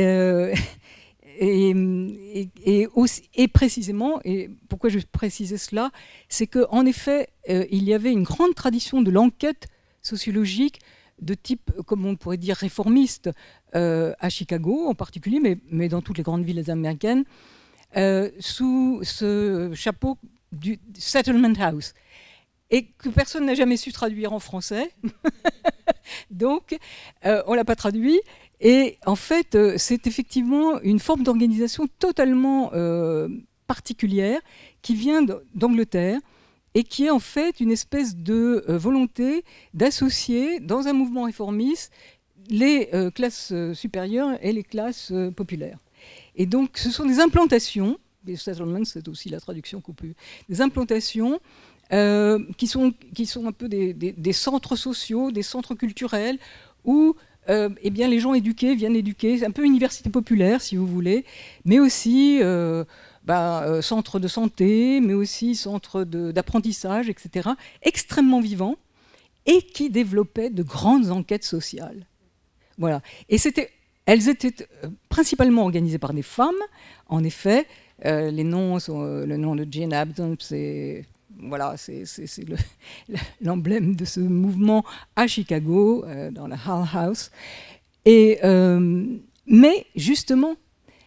Et précisément, et pourquoi je précisais cela, c'est qu'en effet, il y avait une grande tradition de l'enquête sociologique de type, comme on pourrait dire, réformiste, à Chicago en particulier, mais dans toutes les grandes villes américaines, sous ce chapeau du Settlement House, et que personne n'a jamais su traduire en français. Donc, on ne l'a pas traduit. Et en fait, c'est effectivement une forme d'organisation totalement particulière qui vient d'Angleterre et qui est en fait une espèce de volonté d'associer dans un mouvement réformiste les classes supérieures et les classes populaires. Et donc, ce sont des implantations, les settlements, c'est aussi la traduction qu'on peut, des implantations qui sont un peu des centres sociaux, des centres culturels où eh bien, les gens éduqués viennent éduquer. C'est un peu université populaire, si vous voulez, mais aussi centre de santé, mais aussi centre d'apprentissage, etc., extrêmement vivants et qui développaient de grandes enquêtes sociales. Voilà. Et elles étaient principalement organisées par des femmes, en effet, Les noms sont le nom de Jane Addams, c'est l'emblème de ce mouvement à Chicago, dans la Hull House. Mais justement,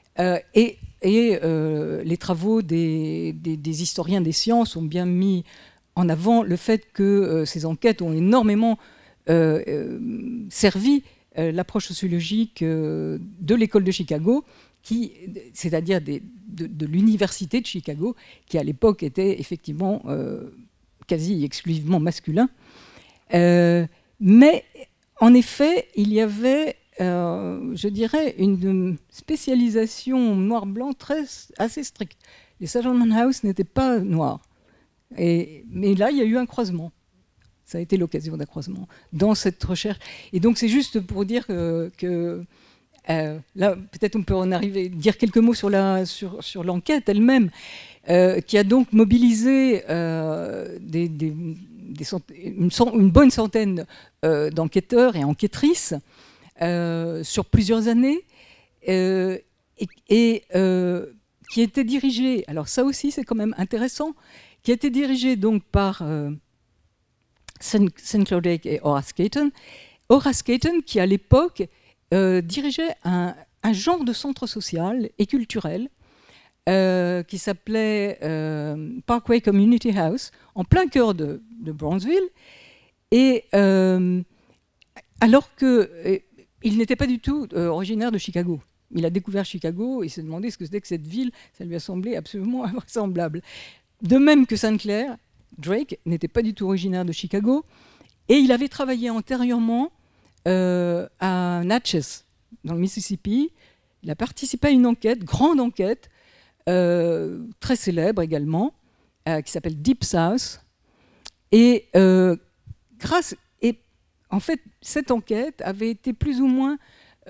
les travaux des historiens des sciences ont bien mis en avant le fait que ces enquêtes ont énormément servi l'approche sociologique de l'école de Chicago, c'est-à-dire de l'université de Chicago, qui à l'époque était effectivement quasi exclusivement masculin. Mais en effet, il y avait, je dirais, une spécialisation noir-blanc assez stricte. Les Sargent House n'étaient pas noirs. Mais là, il y a eu un croisement. Ça a été l'occasion d'un croisement dans cette recherche. Et donc, c'est juste pour dire que là, peut-être on peut en arriver, dire quelques mots sur l'enquête elle-même, qui a donc mobilisé une bonne centaine d'enquêteurs et enquêtrices sur plusieurs années, et qui était dirigée, alors ça aussi c'est quand même intéressant, qui a été dirigée donc par Sinclair Drake et Horace Cayton. Horace Cayton qui à l'époque dirigeait un genre de centre social et culturel qui s'appelait Parkway Community House, en plein cœur de Brownsville, et alors qu'il n'était pas du tout originaire de Chicago. Il a découvert Chicago et il s'est demandé ce que c'était que cette ville. Ça lui a semblé absolument invraisemblable. De même que Sinclair Drake n'était pas du tout originaire de Chicago, et il avait travaillé antérieurement à Natchez, dans le Mississippi. Il a participé à une enquête, grande enquête, très célèbre également, qui s'appelle Deep South. Et en fait, cette enquête avait été plus ou moins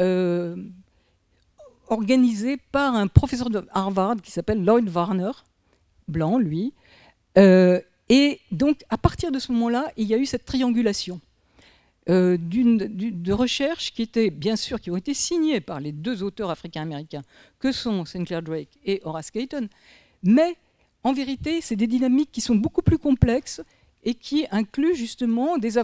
organisée par un professeur de Harvard qui s'appelle Lloyd Warner, blanc, lui. Et donc, à partir de ce moment-là, il y a eu cette triangulation de recherches qui ont été signées par les deux auteurs africains-américains que sont Sinclair Drake et Horace Cayton, mais en vérité, c'est des dynamiques qui sont beaucoup plus complexes et qui incluent justement des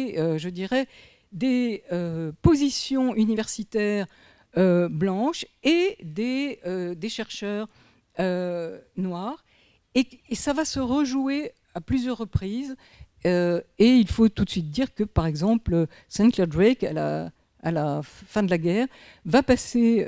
positions universitaires blanches et des chercheurs noirs, et ça va se rejouer à plusieurs reprises. Et il faut tout de suite dire que, par exemple, Sinclair Drake, à la fin de la guerre, va passer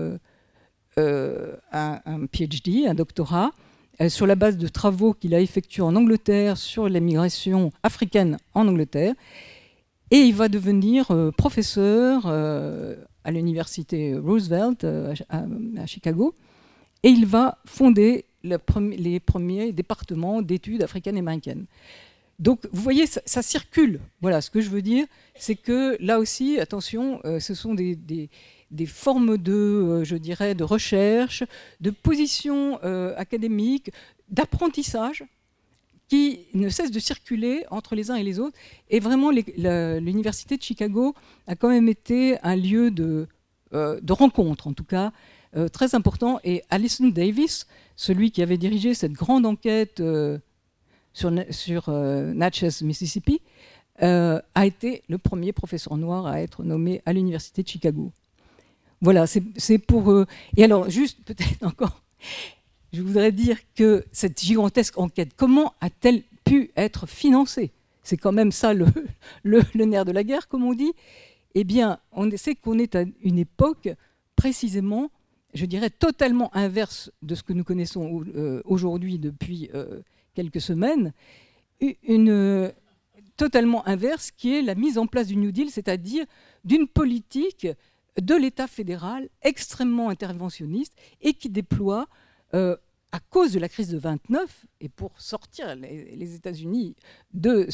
un PhD, un doctorat, sur la base de travaux qu'il a effectués en Angleterre sur la migration africaine en Angleterre. Et il va devenir professeur à l'université Roosevelt à Chicago. Et il va fonder les premiers départements d'études africaines et américaines. Donc, vous voyez, ça circule. Voilà, ce que je veux dire, c'est que là aussi, attention, ce sont des formes de recherche, de positions académiques, d'apprentissage qui ne cessent de circuler entre les uns et les autres. Et vraiment, l'université de Chicago a quand même été un lieu de rencontre, en tout cas, très important. Et Allison Davis, celui qui avait dirigé cette grande enquête sur Natchez, Mississippi, a été le premier professeur noir à être nommé à l'université de Chicago. Voilà, c'est pour... Et alors, juste peut-être encore, je voudrais dire que cette gigantesque enquête, comment a-t-elle pu être financée ? C'est quand même ça le nerf de la guerre, comme on dit. Eh bien, on sait qu'on est à une époque précisément, je dirais, totalement inverse de ce que nous connaissons aujourd'hui depuis quelques semaines, totalement inverse, qui est la mise en place du New Deal, c'est-à-dire d'une politique de l'État fédéral extrêmement interventionniste et qui déploie, à cause de la crise de 29, et pour sortir les États-Unis de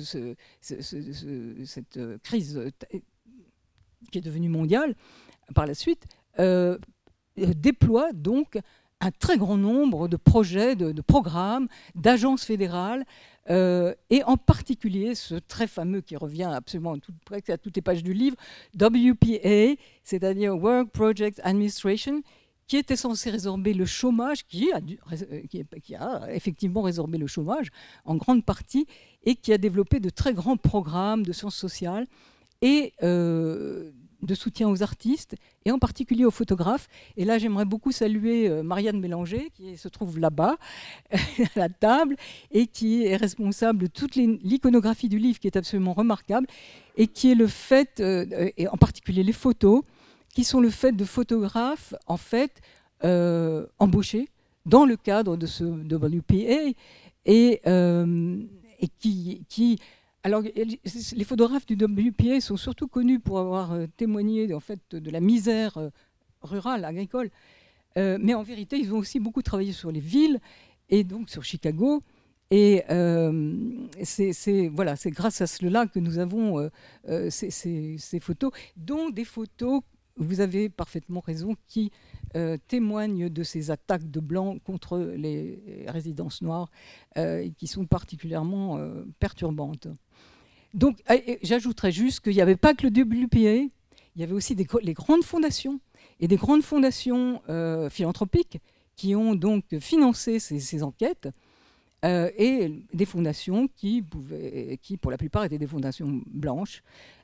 cette crise qui est devenue mondiale par la suite, déploie donc un très grand nombre de projets, de programmes, d'agences fédérales, et en particulier ce très fameux qui revient absolument à toutes les pages du livre, WPA, c'est-à-dire Work Project Administration, qui était censé résorber le chômage, qui a effectivement résorbé le chômage en grande partie, et qui a développé de très grands programmes de sciences sociales et de soutien aux artistes, et en particulier aux photographes. Et là, j'aimerais beaucoup saluer Marianne Mélanger, qui se trouve là-bas, à la table, et qui est responsable de toute l'iconographie du livre, qui est absolument remarquable, et qui est le fait, et en particulier les photos, qui sont le fait de photographes, en fait, embauchés dans le cadre de ce WPA, et qui alors, les photographes du WPA sont surtout connus pour avoir témoigné en fait, de la misère rurale, agricole. Mais en vérité, ils ont aussi beaucoup travaillé sur les villes, et donc sur Chicago. Et c'est grâce à cela que nous avons ces photos, dont des photos, vous avez parfaitement raison, qui témoignent de ces attaques de Blancs contre les résidences noires, qui sont particulièrement perturbantes. Donc, j'ajouterais juste qu'il n'y avait pas que le WPA, il y avait aussi les grandes fondations, et des grandes fondations philanthropiques qui ont donc financé ces enquêtes, et des fondations qui, pour la plupart, étaient des fondations blanches,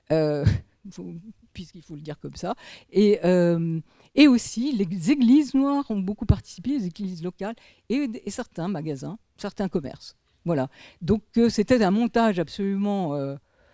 puisqu'il faut le dire comme ça. Et aussi, les églises noires ont beaucoup participé, les églises locales, et certains magasins, certains commerces. Voilà. Donc, c'était un montage absolument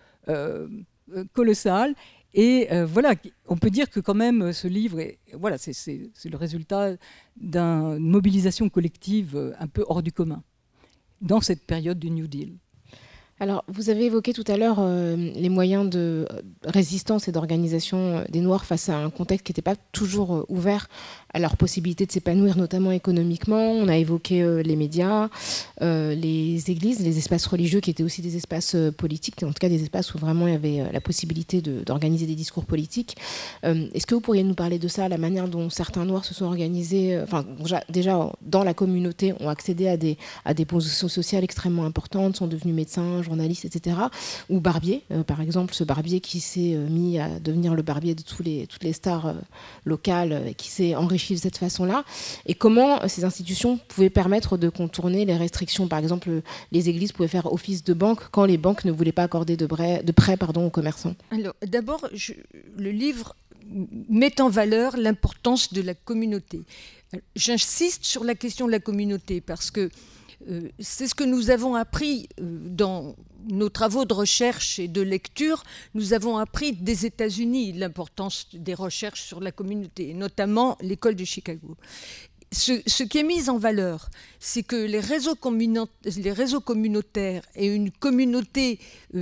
colossal. Et voilà, on peut dire que quand même, ce livre, c'est le résultat d'une mobilisation collective un peu hors du commun dans cette période du New Deal. Alors, vous avez évoqué tout à l'heure les moyens de résistance et d'organisation des Noirs face à un contexte qui n'était pas toujours ouvert à leur possibilité de s'épanouir, notamment économiquement. On a évoqué les médias, les églises, les espaces religieux qui étaient aussi des espaces politiques, en tout cas des espaces où vraiment il y avait la possibilité d'organiser des discours politiques. Est-ce que vous pourriez nous parler de ça, la manière dont certains Noirs se sont organisés, déjà dans la communauté, ont accédé à des positions sociales extrêmement importantes, sont devenus médecins, journalistes, etc. Ou barbiers, par exemple, ce barbier qui s'est mis à devenir le barbier de toutes les stars locales, qui s'est enrichi de cette façon-là, et comment ces institutions pouvaient permettre de contourner les restrictions. Par exemple, les églises pouvaient faire office de banque quand les banques ne voulaient pas accorder de prêts aux commerçants. Alors, d'abord, le livre met en valeur l'importance de la communauté. J'insiste sur la question de la communauté parce que c'est ce que nous avons appris dans nos travaux de recherche et de lecture. Nous avons appris des États-Unis l'importance des recherches sur la communauté, notamment l'école de Chicago. Ce qui est mis en valeur, c'est que les réseaux communautaires et une communauté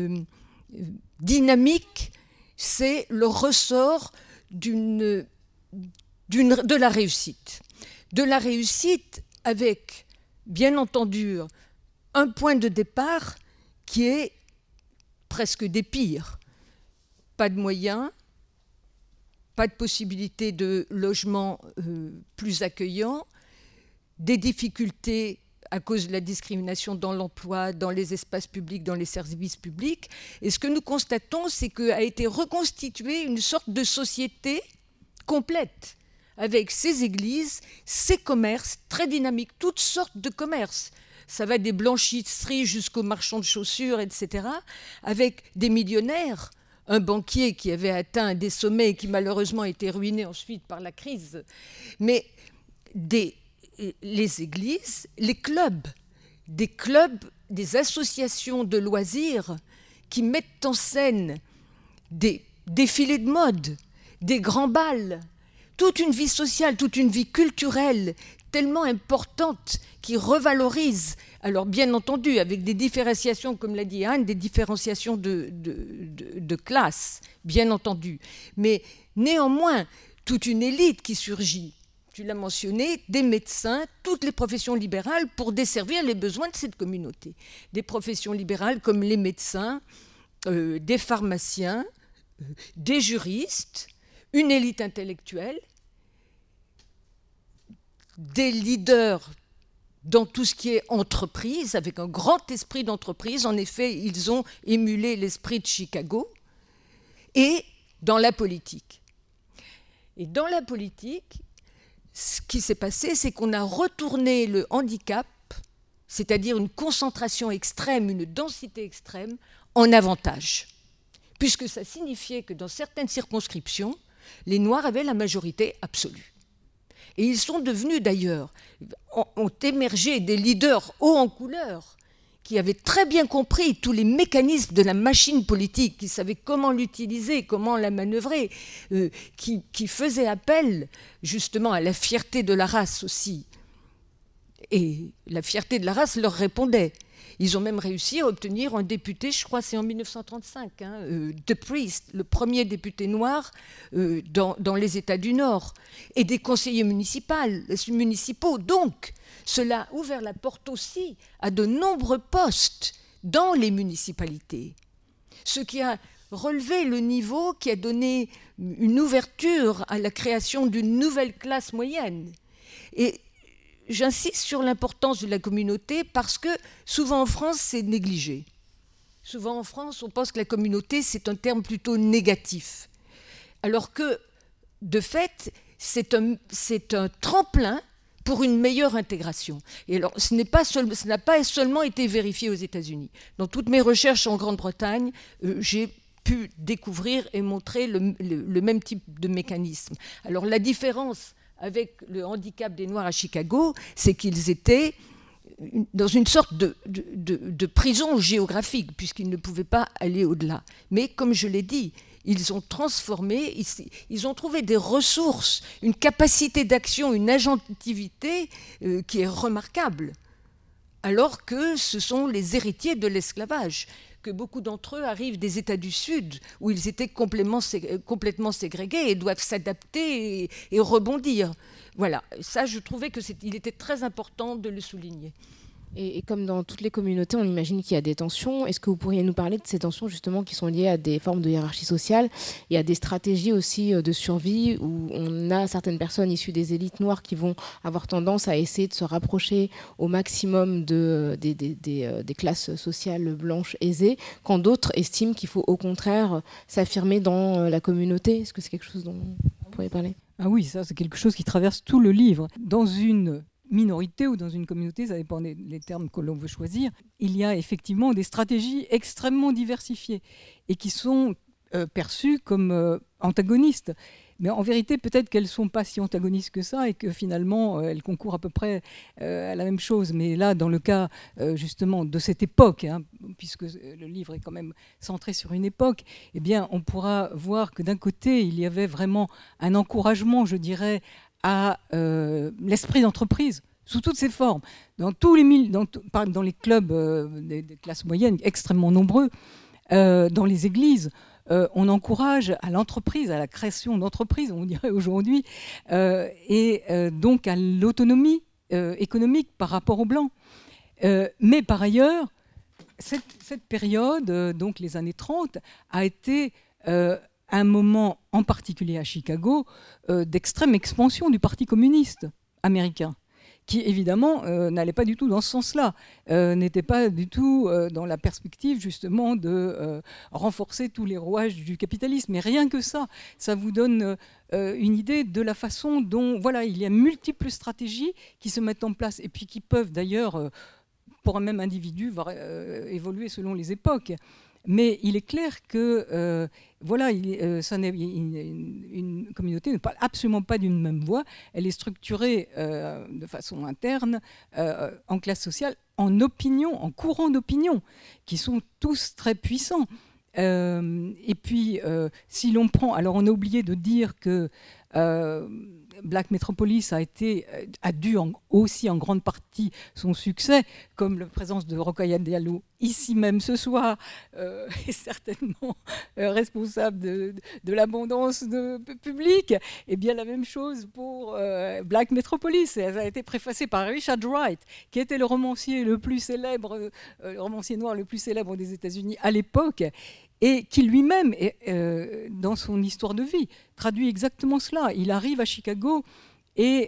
dynamique, c'est le ressort de la réussite. De la réussite avec, bien entendu, un point de départ qui est presque des pires. Pas de moyens, pas de possibilité de logement plus accueillant, des difficultés à cause de la discrimination dans l'emploi, dans les espaces publics, dans les services publics. Et ce que nous constatons, c'est qu'a été reconstituée une sorte de société complète, avec ses églises, ses commerces très dynamiques, toutes sortes de commerces. Ça va des blanchisseries jusqu'aux marchands de chaussures, etc., avec des millionnaires, un banquier qui avait atteint des sommets et qui malheureusement a été ruiné ensuite par la crise, mais les églises, les clubs, des associations de loisirs qui mettent en scène des défilés de mode, des grands bals, toute une vie sociale, toute une vie culturelle tellement importante qui revalorise, alors bien entendu avec des différenciations, comme l'a dit Anne, des différenciations de classe, bien entendu, mais néanmoins toute une élite qui surgit. Tu l'as mentionné, des médecins, toutes les professions libérales pour desservir les besoins de cette communauté. Des professions libérales comme les médecins, des pharmaciens, des juristes, une élite intellectuelle, des leaders dans tout ce qui est entreprise, avec un grand esprit d'entreprise. En effet, ils ont émulé l'esprit de Chicago, et dans la politique. Et dans la politique, ce qui s'est passé, c'est qu'on a retourné le handicap, c'est-à-dire une concentration extrême, une densité extrême, en avantage. Puisque ça signifiait que dans certaines circonscriptions, les Noirs avaient la majorité absolue. Et ils sont devenus d'ailleurs, ont émergé des leaders hauts en couleur, qui avaient très bien compris tous les mécanismes de la machine politique, qui savaient comment l'utiliser, comment la manœuvrer, qui faisaient appel justement à la fierté de la race aussi. Et la fierté de la race leur répondait. Ils ont même réussi à obtenir un député, je crois c'est en 1935, De Priest, le premier député noir dans les États du Nord, et des conseillers municipaux. Donc, cela a ouvert la porte aussi à de nombreux postes dans les municipalités, ce qui a relevé le niveau, qui a donné une ouverture à la création d'une nouvelle classe moyenne. Et j'insiste sur l'importance de la communauté parce que souvent en France, c'est négligé. Souvent en France, on pense que la communauté, c'est un terme plutôt négatif. Alors que, de fait, c'est un tremplin pour une meilleure intégration. Et alors, ça n'a pas seulement été vérifié aux États-Unis. Dans toutes mes recherches en Grande-Bretagne, j'ai pu découvrir et montrer le même type de mécanisme. Alors, la différence avec le handicap des Noirs à Chicago, c'est qu'ils étaient dans une sorte de prison géographique, puisqu'ils ne pouvaient pas aller au-delà. Mais, comme je l'ai dit, ils ont transformé, ils ont trouvé des ressources, une capacité d'action, une agentivité qui est remarquable, alors que ce sont les héritiers de l'esclavage, que beaucoup d'entre eux arrivent des États du Sud, où ils étaient complètement ségrégés et doivent s'adapter et rebondir. Voilà, ça je trouvais qu'il était très important de le souligner. Et comme dans toutes les communautés, on imagine qu'il y a des tensions. Est-ce que vous pourriez nous parler de ces tensions justement qui sont liées à des formes de hiérarchie sociale et à des stratégies aussi de survie où on a certaines personnes issues des élites noires qui vont avoir tendance à essayer de se rapprocher au maximum des classes sociales blanches aisées, quand d'autres estiment qu'il faut au contraire s'affirmer dans la communauté? Est-ce que c'est quelque chose dont vous pourriez parler? Ah oui, ça c'est quelque chose qui traverse tout le livre. Dans une minorité ou dans une communauté, ça dépend des termes que l'on veut choisir, il y a effectivement des stratégies extrêmement diversifiées et qui sont perçues comme antagonistes. Mais en vérité, peut-être qu'elles ne sont pas si antagonistes que ça et que finalement, elles concourent à peu près à la même chose. Mais là, dans le cas justement de cette époque, puisque le livre est quand même centré sur une époque, eh bien, on pourra voir que d'un côté, il y avait vraiment un encouragement, je dirais, à l'esprit d'entreprise sous toutes ses formes. Dans les clubs des classes moyennes extrêmement nombreux, dans les églises, on encourage à l'entreprise, à la création d'entreprises, on dirait aujourd'hui, et donc à l'autonomie économique par rapport aux Blancs. Mais par ailleurs, cette période, donc les années 30, a été un moment en particulier à Chicago d'extrême expansion du Parti communiste américain, qui évidemment n'allait pas du tout dans ce sens-là, n'était pas du tout dans la perspective justement de renforcer tous les rouages du capitalisme. Mais rien que ça, ça vous donne une idée de la façon dont il y a multiples stratégies qui se mettent en place et puis qui peuvent d'ailleurs, pour un même individu, évoluer selon les époques. Mais il est clair que une communauté ne parle absolument pas d'une même voix. Elle est structurée de façon interne, en classe sociale, en opinion, en courants d'opinion, qui sont tous très puissants. Et puis, si l'on prend... Alors, on a oublié de dire que Black Metropolis a dû aussi en grande partie son succès, comme la présence de Rokhaya Diallo ici même ce soir est certainement responsable de l'abondance publique. Et bien la même chose pour Black Metropolis. Ça a été préfacé par Richard Wright, qui était le romancier le plus célèbre, le romancier noir le plus célèbre des États-Unis à l'époque, et qui lui-même, dans son histoire de vie, traduit exactement cela. Il arrive à Chicago et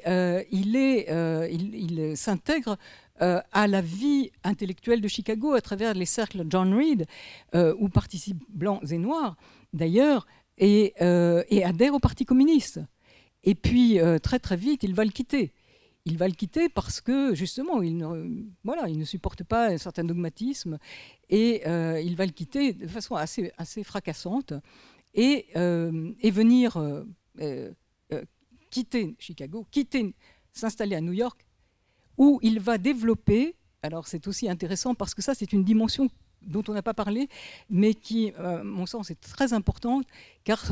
il s'intègre à la vie intellectuelle de Chicago à travers les cercles John Reed, où participent blancs et noirs d'ailleurs, et adhère au Parti communiste. Et puis, très très vite, il va le quitter. Il va le quitter parce que, justement, il ne supporte pas un certain dogmatisme et il va le quitter de façon assez fracassante et venir quitter Chicago, s'installer à New York, où il va développer, alors c'est aussi intéressant parce que ça, c'est une dimension dont on n'a pas parlé, mais qui, à mon sens, est très importante, car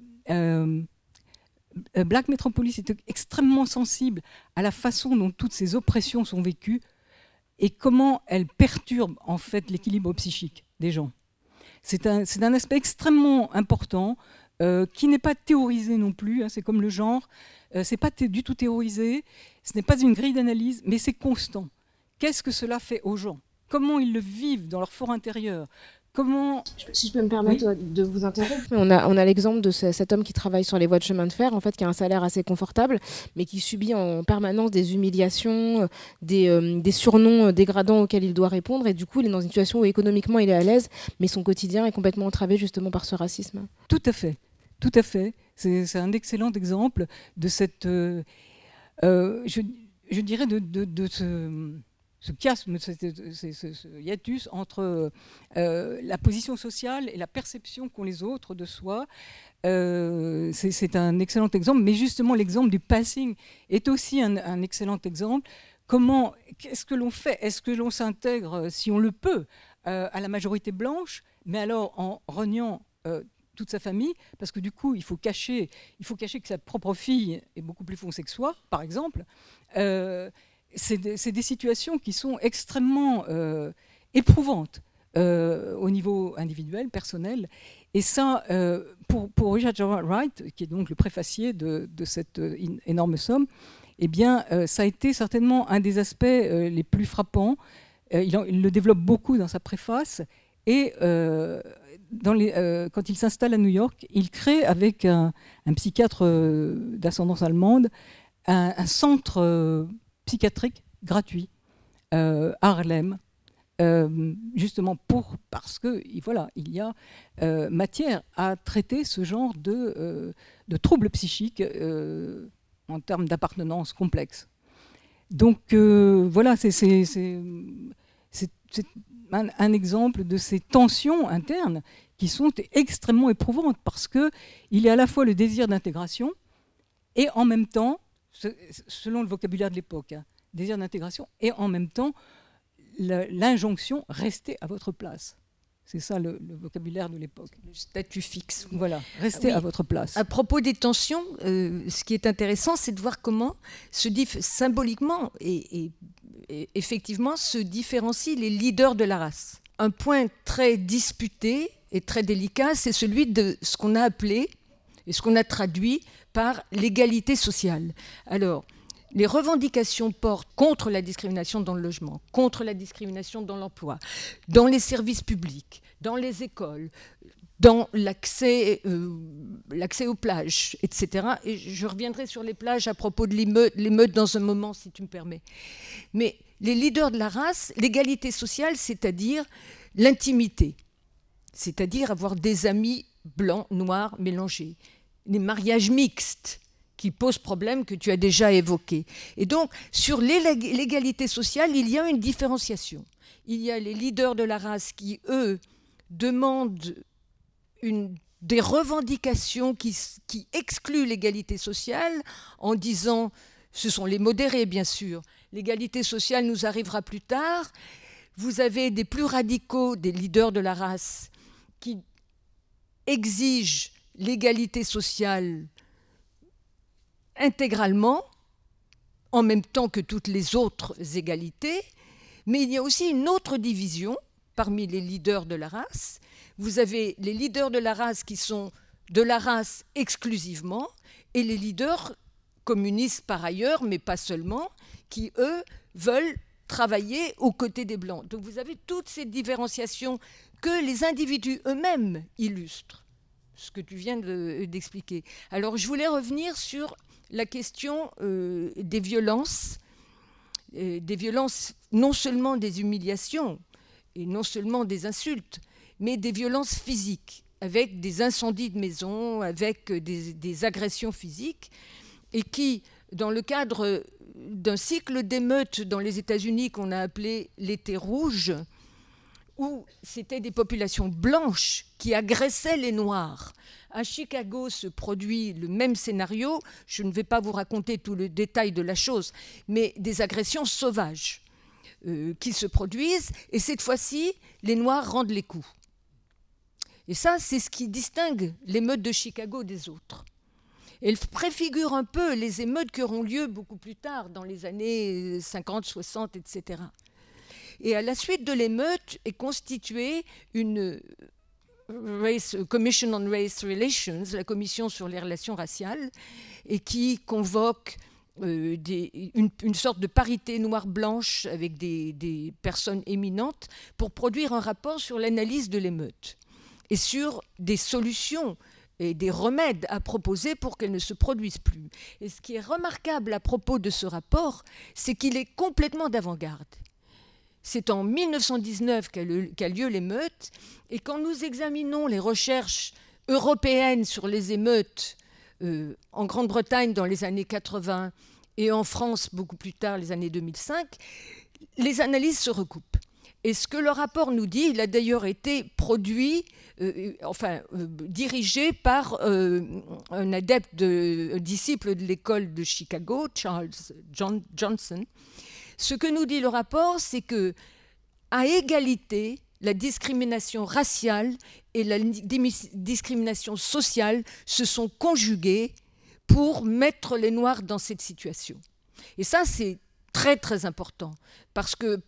Black Metropolis est extrêmement sensible à la façon dont toutes ces oppressions sont vécues et comment elles perturbent en fait l'équilibre psychique des gens. C'est un aspect extrêmement important qui n'est pas théorisé non plus, hein, c'est comme le genre, c'est pas du tout théorisé, ce n'est pas une grille d'analyse, mais c'est constant. Qu'est-ce que cela fait aux gens? Comment ils le vivent dans leur fort intérieur? Comment... Si je peux me permettre de vous interrompre, on a l'exemple de cet homme qui travaille sur les voies de chemin de fer, en fait, qui a un salaire assez confortable, mais qui subit en permanence des humiliations, des surnoms dégradants auxquels il doit répondre, et du coup, il est dans une situation où économiquement il est à l'aise, mais son quotidien est complètement entravé justement par ce racisme. Tout à fait, tout à fait. C'est un excellent exemple de cette, je dirais, de ce chiasme, ce hiatus entre la position sociale et la perception qu'ont les autres de soi. C'est un excellent exemple, mais justement l'exemple du passing est aussi un excellent exemple. Qu'est-ce que l'on fait? Est-ce que l'on s'intègre, si on le peut, à la majorité blanche, mais alors en reniant toute sa famille, parce que du coup, il faut cacher que sa propre fille est beaucoup plus foncée que soi, par exemple. C'est des situations qui sont extrêmement éprouvantes au niveau individuel, personnel. Et ça, pour Richard Wright, qui est donc le préfacier de cette énorme somme, eh bien, ça a été certainement un des aspects les plus frappants. Il le développe beaucoup dans sa préface. Et quand il s'installe à New York, il crée avec un psychiatre d'ascendance allemande un centre psychiatrique gratuit à Harlem, justement parce que voilà, il y a matière à traiter ce genre de troubles psychiques en termes d'appartenance complexe. Donc voilà, c'est un exemple de ces tensions internes qui sont extrêmement éprouvantes parce qu'il y a à la fois le désir d'intégration et en même temps, selon le vocabulaire de l'époque, hein, désir d'intégration, et en même temps l'injonction « restez à votre place ». C'est ça le vocabulaire de l'époque. Le statut fixe. Voilà, restez à votre place. À propos des tensions, ce qui est intéressant, c'est de voir comment symboliquement et effectivement se différencient les leaders de la race. Un point très disputé et très délicat, c'est celui de ce qu'on a appelé et ce qu'on a traduit par l'égalité sociale. Alors, les revendications portent contre la discrimination dans le logement, contre la discrimination dans l'emploi, dans les services publics, dans les écoles, dans l'accès aux plages, etc. Et je reviendrai sur les plages à propos de l'émeute dans un moment, si tu me permets. Mais les leaders de la race, l'égalité sociale, c'est-à-dire l'intimité, c'est-à-dire avoir des amis blancs, noirs, mélangés, les mariages mixtes, qui posent problème, que tu as déjà évoqué. Et donc, sur l'égalité sociale, il y a une différenciation. Il y a les leaders de la race qui, eux, demandent des revendications qui excluent l'égalité sociale en disant, ce sont les modérés bien sûr, l'égalité sociale nous arrivera plus tard. Vous avez des plus radicaux, des leaders de la race, qui exigent l'égalité sociale intégralement, en même temps que toutes les autres égalités, mais il y a aussi une autre division parmi les leaders de la race. Vous avez les leaders de la race qui sont de la race exclusivement, et les leaders communistes par ailleurs, mais pas seulement, qui, eux, veulent travailler aux côtés des Blancs. Donc vous avez toutes ces différenciations que les individus eux-mêmes illustrent, ce que tu viens d'expliquer. Alors je voulais revenir sur la question des violences non seulement des humiliations et non seulement des insultes, mais des violences physiques, avec des incendies de maisons, avec des agressions physiques. et qui, dans le cadre d'un cycle d'émeutes dans les États-Unis qu'on a appelé l'été rouge, où c'était des populations blanches qui agressaient les Noirs. À Chicago se produit le même scénario. Je ne vais pas vous raconter tout le détail de la chose, mais des agressions sauvages qui se produisent. Et cette fois-ci, les Noirs rendent les coups. Et ça, c'est ce qui distingue l'émeute de Chicago des autres. Elle préfigure un peu les émeutes qui auront lieu beaucoup plus tard, dans les années 50, 60, etc. Et à la suite de l'émeute est constituée une Commission on Race Relations, la commission sur les relations raciales, et qui convoque une sorte de parité noire-blanche avec des personnes éminentes pour produire un rapport sur l'analyse de l'émeute et sur des solutions et des remèdes à proposer pour qu'elles ne se produisent plus. Et ce qui est remarquable à propos de ce rapport, c'est qu'il est complètement d'avant-garde. C'est en 1919 qu'a lieu l'émeute, et quand nous examinons les recherches européennes sur les émeutes en Grande-Bretagne dans les années 80 et en France beaucoup plus tard, les années 2005, les analyses se recoupent. Et ce que le rapport nous dit, il a d'ailleurs été produit, dirigé par un adepte, un disciple de l'école de Chicago, Charles Johnson. Ce que nous dit le rapport, c'est que, à égalité, la discrimination raciale et la discrimination sociale se sont conjuguées pour mettre les Noirs dans cette situation. Et ça, c'est très, très important, parce que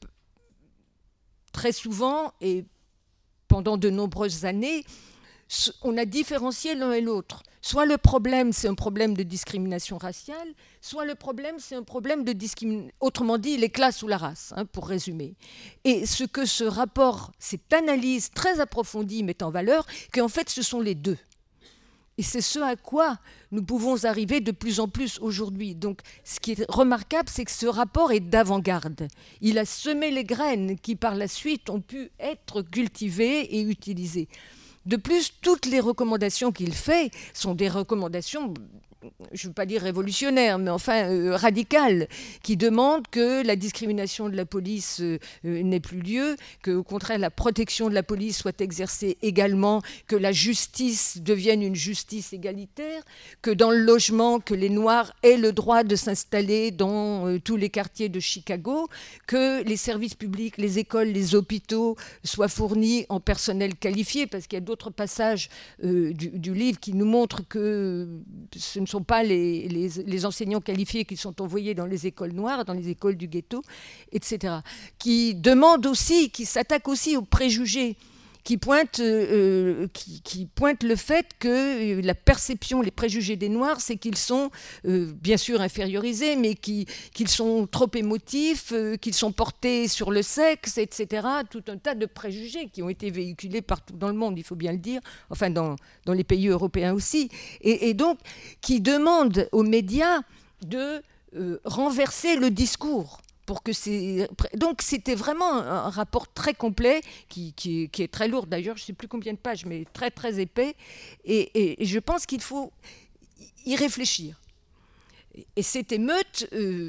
très souvent, et pendant de nombreuses années, on a différencié l'un et l'autre. Soit le problème, c'est un problème de discrimination raciale, soit le problème, c'est un problème de discrimination, autrement dit, les classes ou la race, pour résumer. Et ce que ce rapport, cette analyse très approfondie met en valeur, qu'en fait, ce sont les deux. Et c'est ce à quoi nous pouvons arriver de plus en plus aujourd'hui. Donc, ce qui est remarquable, c'est que ce rapport est d'avant-garde. Il a semé les graines qui, par la suite, ont pu être cultivées et utilisées. De plus, toutes les recommandations qu'il fait sont des recommandations, je ne veux pas dire révolutionnaires, mais enfin radicales, qui demandent que la discrimination de la police n'ait plus lieu, qu'au contraire la protection de la police soit exercée également, que la justice devienne une justice égalitaire, que dans le logement, que les Noirs aient le droit de s'installer dans tous les quartiers de Chicago, que les services publics, les écoles, les hôpitaux soient fournis en personnel qualifié, parce qu'il y a d'autres passages du livre qui nous montrent que ce ne sont pas les enseignants qualifiés qui sont envoyés dans les écoles noires, dans les écoles du ghetto, etc. Qui demandent aussi, qui s'attaquent aussi aux préjugés, qui pointent le fait que la perception, les préjugés des Noirs, c'est qu'ils sont bien sûr infériorisés, mais qu'ils sont trop émotifs, qu'ils sont portés sur le sexe, etc. Tout un tas de préjugés qui ont été véhiculés partout dans le monde, il faut bien le dire, enfin dans les pays européens aussi, et donc qui demandent aux médias de renverser le discours. Donc c'était vraiment un rapport très complet, qui est très lourd d'ailleurs, je ne sais plus combien de pages, mais très très épais, et je pense qu'il faut y réfléchir. Et cette émeute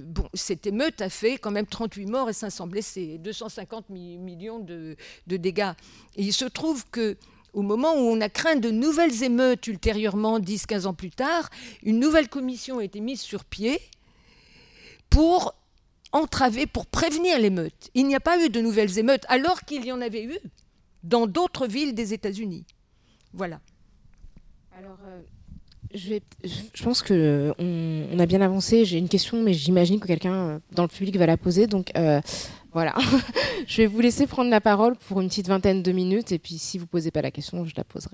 a fait quand même 38 morts et 500 blessés, 250 millions de dégâts. Et il se trouve qu'au moment où on a craint de nouvelles émeutes ultérieurement, 10-15 ans plus tard, une nouvelle commission a été mise sur pied pour prévenir l'émeute. Il n'y a pas eu de nouvelles émeutes, alors qu'il y en avait eu dans d'autres villes des États-Unis. Voilà. Alors, je pense qu'on a bien avancé. J'ai une question, mais j'imagine que quelqu'un dans le public va la poser. Donc, voilà. Je vais vous laisser prendre la parole pour une petite vingtaine de minutes. Et puis, si vous ne posez pas la question, je la poserai.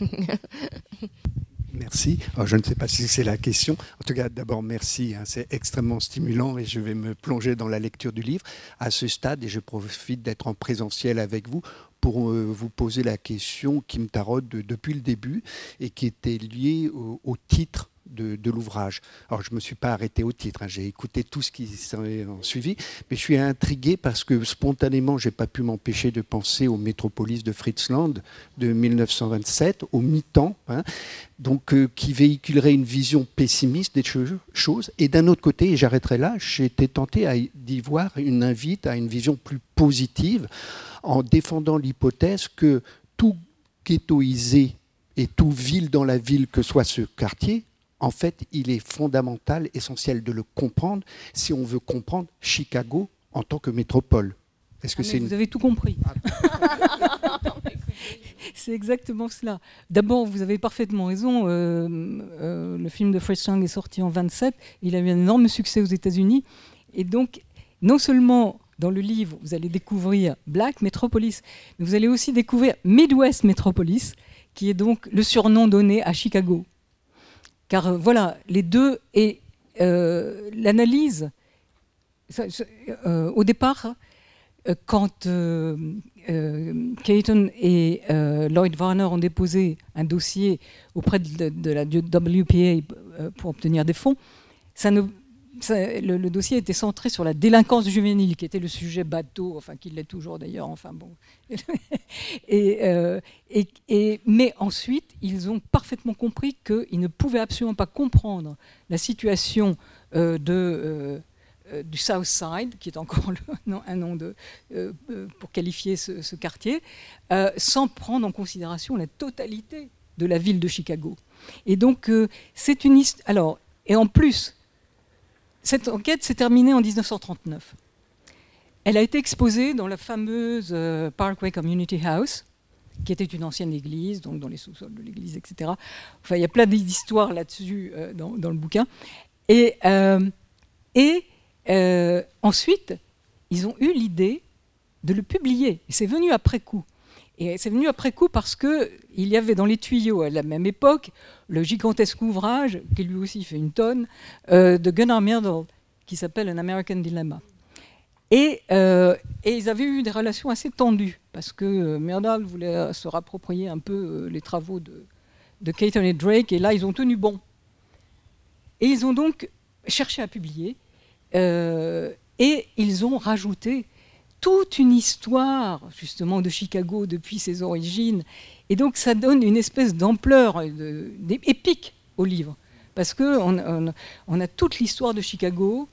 Merci. Alors, je ne sais pas si c'est la question. En tout cas, d'abord, merci. C'est extrêmement stimulant et je vais me plonger dans la lecture du livre à ce stade. Et je profite d'être en présentiel avec vous pour vous poser la question qui me taraude depuis le début et qui était liée au titre de l'ouvrage. Alors, je ne me suis pas arrêté au titre, hein, j'ai écouté tout ce qui s'en est suivi, mais je suis intrigué parce que spontanément, je n'ai pas pu m'empêcher de penser au Métropolis de Fritz Land de 1927, au mi-temps, hein, donc, qui véhiculerait une vision pessimiste des choses. Et d'un autre côté, et j'arrêterai là, j'ai été tenté d'y voir une invite à une vision plus positive en défendant l'hypothèse que tout ghettoisé et tout ville dans la ville que soit ce quartier, en fait, il est fondamental, essentiel de le comprendre si on veut comprendre Chicago en tant que métropole. Est-ce que vous avez tout compris. C'est exactement cela. D'abord, vous avez parfaitement raison. Le film de Fritz Lang est sorti en 1927. Il a eu un énorme succès aux États-Unis. Et donc, non seulement dans le livre, vous allez découvrir Black Metropolis, mais vous allez aussi découvrir Midwest Metropolis, qui est donc le surnom donné à Chicago. Car voilà, les deux, et l'analyse, au départ, quand Cayton et Lloyd Warner ont déposé un dossier auprès de la WPA pour obtenir des fonds, le dossier était centré sur la délinquance juvénile, qui était le sujet bateau, enfin qui l'est toujours d'ailleurs, enfin bon. Mais ensuite, ils ont parfaitement compris qu'ils ne pouvaient absolument pas comprendre la situation du South Side, qui est encore un nom pour qualifier ce quartier, sans prendre en considération la totalité de la ville de Chicago. Et donc, c'est une histoire. Alors, et en plus, cette enquête s'est terminée en 1939. Elle a été exposée dans la fameuse Parkway Community House, qui était une ancienne église, donc dans les sous-sols de l'église, etc. Enfin, il y a plein d'histoires là-dessus dans le bouquin. Et ensuite, ils ont eu l'idée de le publier. Et c'est venu après coup. Et c'est venu après coup parce qu'il y avait dans les tuyaux, à la même époque, le gigantesque ouvrage, qui lui aussi fait une tonne, de Gunnar Myrdal, qui s'appelle An American Dilemma. Et ils avaient eu des relations assez tendues, parce que Myrdal voulait se rapproprier un peu les travaux de Cayton et Drake, et là, ils ont tenu bon. Et ils ont donc cherché à publier, et ils ont rajouté toute une histoire, justement, de Chicago depuis ses origines. Et donc, ça donne une espèce d'ampleur épique au livre. Parce qu'on a toute l'histoire de Chicago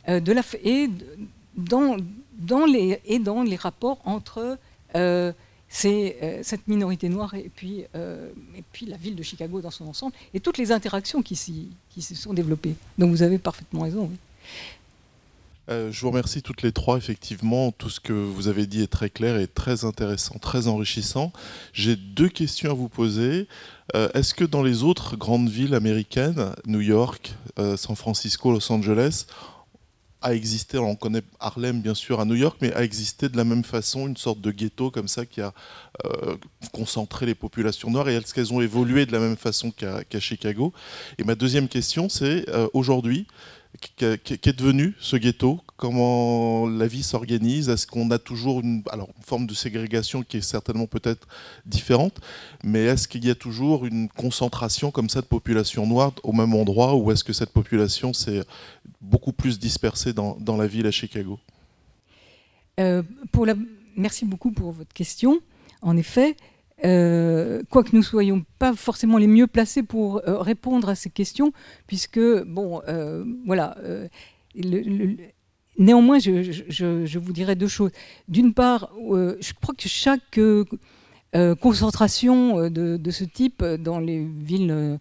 dans les rapports entre cette minorité noire et puis la ville de Chicago dans son ensemble, et toutes les interactions qui se sont développées. Donc, vous avez parfaitement raison, oui. Je vous remercie toutes les trois. Effectivement, tout ce que vous avez dit est très clair et très intéressant, très enrichissant. J'ai deux questions à vous poser. Est-ce que dans les autres grandes villes américaines, New York, San Francisco, Los Angeles, a existé, on connaît Harlem bien sûr à New York, mais a existé de la même façon une sorte de ghetto comme ça qui a concentré les populations noires, et est-ce qu'elles ont évolué de la même façon qu'à Chicago? Et ma deuxième question, c'est aujourd'hui, qu'est devenu ce ghetto? Comment la vie s'organise? Est-ce qu'on a toujours une forme de ségrégation qui est certainement peut-être différente, mais est-ce qu'il y a toujours une concentration comme ça de population noire au même endroit, ou est-ce que cette population s'est beaucoup plus dispersée dans la ville à Chicago? Merci beaucoup pour votre question. En effet, quoique nous ne soyons pas forcément les mieux placés pour répondre à ces questions, puisque, néanmoins, je vous dirais deux choses. D'une part, je crois que chaque concentration de ce type dans les villes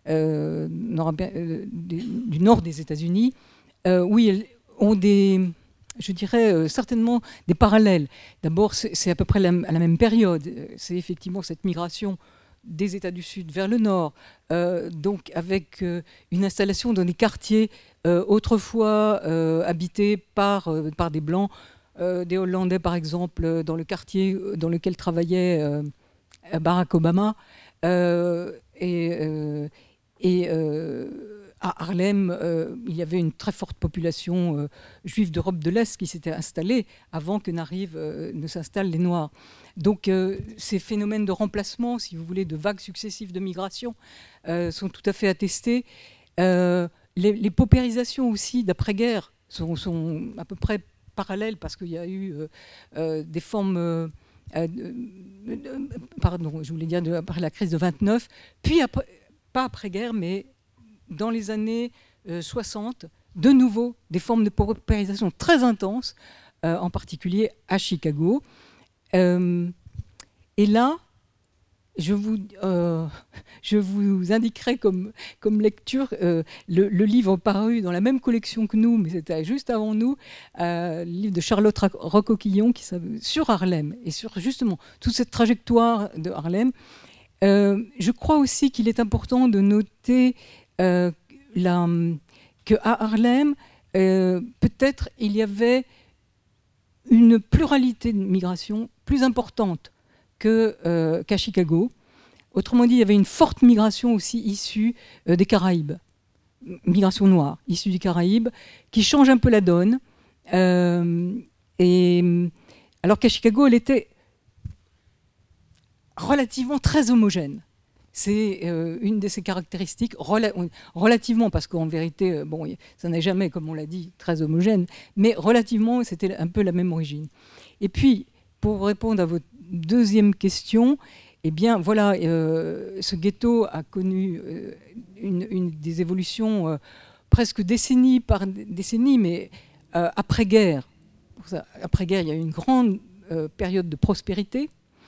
du nord des États-Unis, oui, ont je dirais certainement des parallèles. D'abord, c'est à peu près à la même période. C'est effectivement cette migration des États du Sud vers le Nord, donc avec une installation dans des quartiers autrefois habités par des Blancs, des Hollandais par exemple, dans le quartier dans lequel travaillait Barack Obama, à Harlem, il y avait une très forte population juive d'Europe de l'Est qui s'était installée avant que ne s'installent les Noirs. Donc ces phénomènes de remplacement, si vous voulez, de vagues successives de migration sont tout à fait attestés. Les paupérisations aussi d'après-guerre sont à peu près parallèles parce qu'il y a eu des formes... pardon, je voulais dire après la crise de 29, puis après, pas après-guerre, mais dans les années 60, de nouveau des formes de paupérisation très intenses, en particulier à Chicago. Et là, je vous indiquerai comme lecture le livre paru dans la même collection que nous, mais c'était juste avant nous, le livre de Charlotte Rocoquillon sur Harlem et sur justement toute cette trajectoire de Harlem. Je crois aussi qu'il est important de noter qu'à Harlem, peut-être il y avait une pluralité de migration plus importante qu'à Chicago. Autrement dit, il y avait une forte migration aussi issue des Caraïbes, migration noire issue des Caraïbes, qui change un peu la donne. Alors qu'à Chicago, elle était relativement très homogène. C'est une de ses caractéristiques, relativement, parce qu'en vérité, bon, ça n'est jamais, comme on l'a dit, très homogène, mais relativement, c'était un peu la même origine. Et puis, pour répondre à votre deuxième question, eh bien, voilà, ce ghetto a connu des évolutions presque décennie par décennie, mais après-guerre. Après-guerre, il y a eu une grande période de prospérité.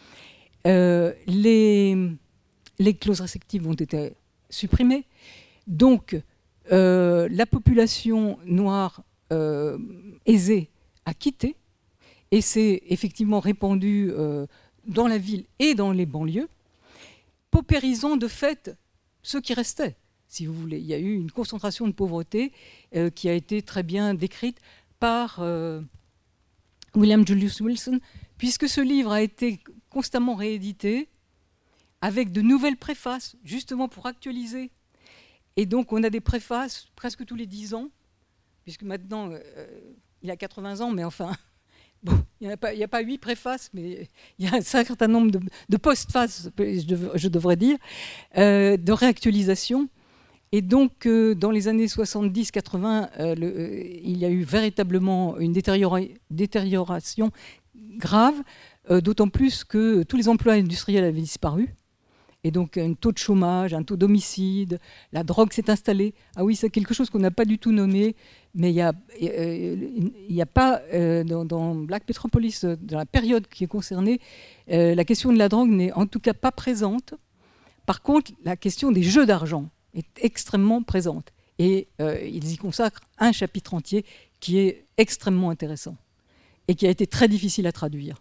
Les clauses restrictives ont été supprimées. Donc, la population noire aisée a quitté et s'est effectivement répandue dans la ville et dans les banlieues, paupérisant de fait ceux qui restaient, si vous voulez. Il y a eu une concentration de pauvreté qui a été très bien décrite par William Julius Wilson, puisque ce livre a été constamment réédité avec de nouvelles préfaces, justement pour actualiser. Et donc, on a des préfaces presque tous les 10 ans, puisque maintenant, il a 80 ans, mais enfin, bon, il n'y a pas 8 préfaces, mais il y a un certain nombre de postfaces, je devrais dire, de réactualisation. Et donc, dans les années 70-80, il y a eu véritablement une détérioration grave, d'autant plus que tous les emplois industriels avaient disparu. Et donc, un taux de chômage, un taux d'homicide, la drogue s'est installée. Ah oui, c'est quelque chose qu'on n'a pas du tout nommé, mais il n'y a pas, dans Black Metropolis, dans la période qui est concernée, la question de la drogue n'est en tout cas pas présente. Par contre, la question des jeux d'argent est extrêmement présente. Et ils y consacrent un chapitre entier qui est extrêmement intéressant et qui a été très difficile à traduire.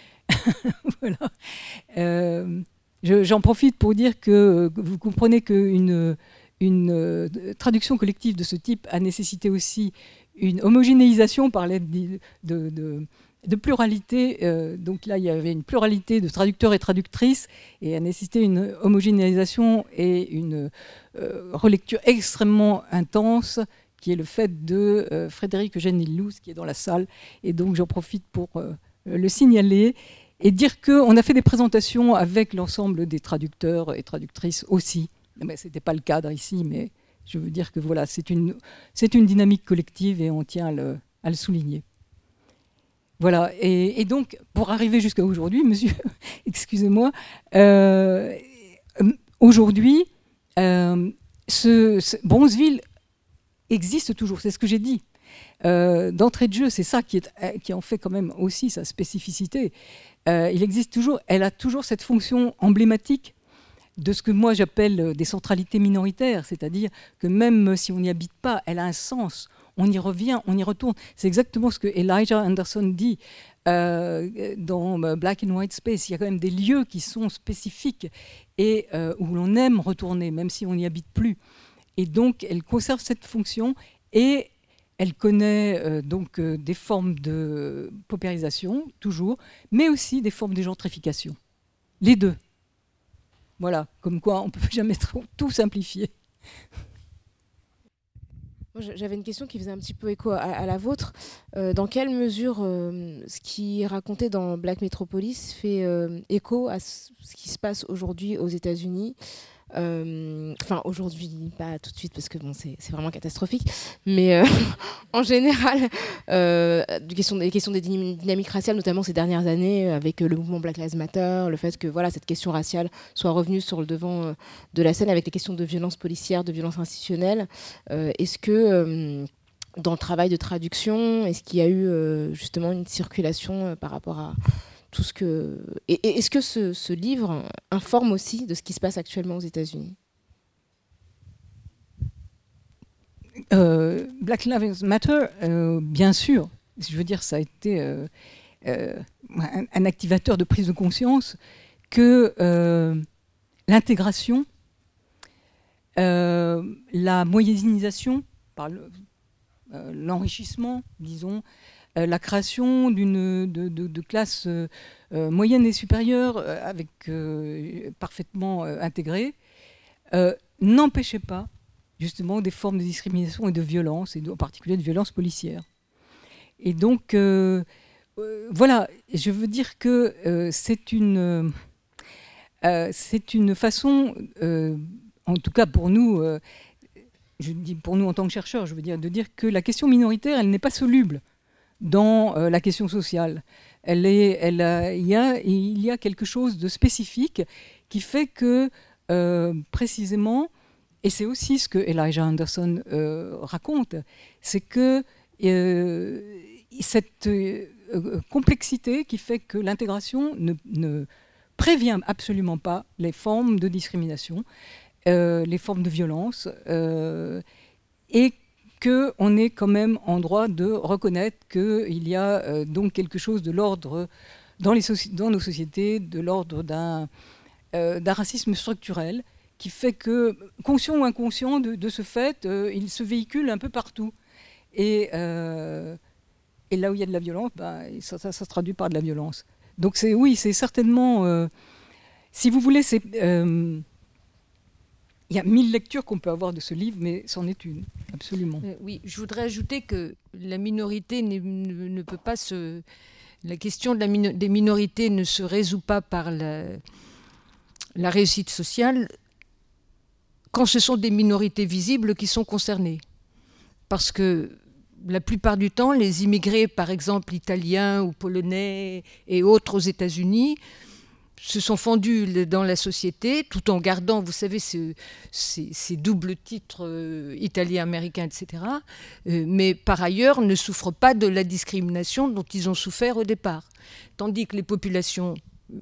Voilà. J'en profite pour dire que vous comprenez qu'une traduction collective de ce type a nécessité aussi une homogénéisation par l'aide de pluralité. Donc là, il y avait une pluralité de traducteurs et traductrices et a nécessité une homogénéisation et une relecture extrêmement intense qui est le fait de Frédéric Eugène Illouz qui est dans la salle. Et donc j'en profite pour le signaler et dire qu'on a fait des présentations avec l'ensemble des traducteurs et traductrices aussi. Ce n'était pas le cadre ici, mais je veux dire que voilà, c'est une dynamique collective et on tient à le souligner. Voilà, et donc, pour arriver jusqu'à aujourd'hui, monsieur, excusez-moi, aujourd'hui, Bronzeville existe toujours, c'est ce que j'ai dit. D'entrée de jeu, c'est ça qui en fait quand même aussi sa spécificité. Il existe toujours, elle a toujours cette fonction emblématique de ce que moi j'appelle des centralités minoritaires, c'est-à-dire que même si on n'y habite pas, elle a un sens, on y revient, on y retourne. C'est exactement ce que Elijah Anderson dit dans Black and White Space. Il y a quand même des lieux qui sont spécifiques et où l'on aime retourner, même si on n'y habite plus. Et donc, elle conserve cette fonction et elle connaît donc des formes de paupérisation, toujours, mais aussi des formes de gentrification. Les deux. Voilà, comme quoi on ne peut jamais tout simplifier. Moi, j'avais une question qui faisait un petit peu écho à la vôtre. Dans quelle mesure ce qui est raconté dans Black Metropolis fait écho à ce qui se passe aujourd'hui aux États-Unis, Enfin, aujourd'hui, pas tout de suite, parce que bon, c'est vraiment catastrophique, mais en général, les questions des dynamiques raciales, notamment ces dernières années, avec le mouvement Black Lives Matter, le fait que voilà, cette question raciale soit revenue sur le devant de la scène, avec les questions de violence policière, de violence institutionnelle. Est-ce que dans le travail de traduction, est-ce qu'il y a eu justement une circulation par rapport à tout ce que... Et est-ce que ce livre informe aussi de ce qui se passe actuellement aux États-Unis ? Black Lives Matter, bien sûr. Je veux dire, ça a été un activateur de prise de conscience que l'intégration, la moyennisation, par l'enrichissement, disons, la création de classes moyennes et supérieures avec parfaitement intégrées, n'empêchait pas justement des formes de discrimination et de violence, et en particulier de violence policière. Et donc, voilà, je veux dire que c'est une façon, en tout cas pour nous, je dis pour nous en tant que chercheurs, je veux dire, de dire que la question minoritaire, elle n'est pas soluble dans la question sociale. Il y a quelque chose de spécifique qui fait que, précisément, et c'est aussi ce que Elijah Anderson raconte, c'est que cette complexité qui fait que l'intégration ne prévient absolument pas les formes de discrimination, les formes de violence, et qu'on est quand même en droit de reconnaître qu'il y a donc quelque chose de l'ordre, dans nos sociétés, de l'ordre d'un racisme structurel, qui fait que, conscient ou inconscient de ce fait, il se véhicule un peu partout. Et là où il y a de la violence, ça se traduit par de la violence. Donc c'est certainement... si vous voulez, il y a 1000 lectures qu'on peut avoir de ce livre, mais c'en est une, absolument. Oui, je voudrais ajouter que la minorité ne peut pas se... La question des minorités ne se résout pas par la réussite sociale quand ce sont des minorités visibles qui sont concernées. Parce que la plupart du temps, les immigrés, par exemple italiens ou polonais et autres aux États-Unis, se sont fondus dans la société, tout en gardant, vous savez, ces doubles titres italien-américain, etc. Mais par ailleurs, ne souffrent pas de la discrimination dont ils ont souffert au départ. Tandis que les populations